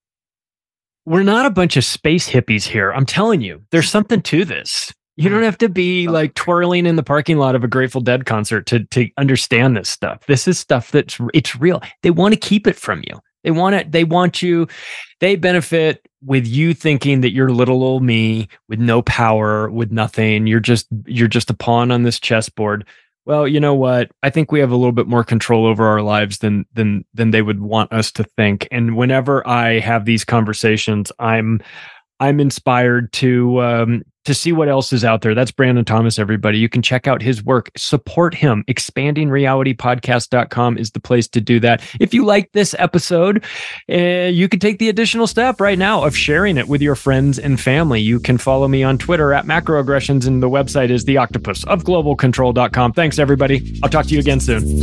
We're not a bunch of space hippies here. I'm telling you, there's something to this. You don't have to be like twirling in the parking lot of a Grateful Dead concert to to understand this stuff. This is stuff that's it's real. They want to keep it from you. They want it. They want you. They benefit with you thinking that you're little old me with no power, with nothing. You're just you're just a pawn on this chessboard. Well, you know what? I think we have a little bit more control over our lives than than than they would want us to think. And whenever I have these conversations, I'm I'm inspired to um, to see what else is out there. That's Brandon Thomas, everybody. You can check out his work. Support him. expanding reality podcast dot com is the place to do that. If you like this episode, uh, you can take the additional step right now of sharing it with your friends and family. You can follow me on Twitter at macroaggressions, and the website is the octopus of global control dot com. Thanks, everybody. I'll talk to you again soon.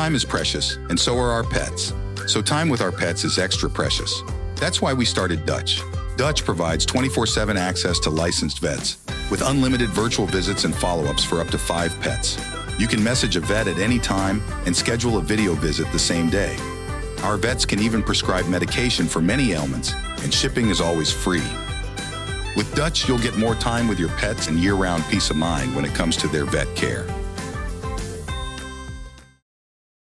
Time is precious, and so are our pets. So time with our pets is extra precious. That's why we started Dutch. Dutch provides twenty-four seven access to licensed vets with unlimited virtual visits and follow-ups for up to five pets. You can message a vet at any time and schedule a video visit the same day. Our vets can even prescribe medication for many ailments, and shipping is always free. With Dutch, you'll get more time with your pets and year-round peace of mind when it comes to their vet care.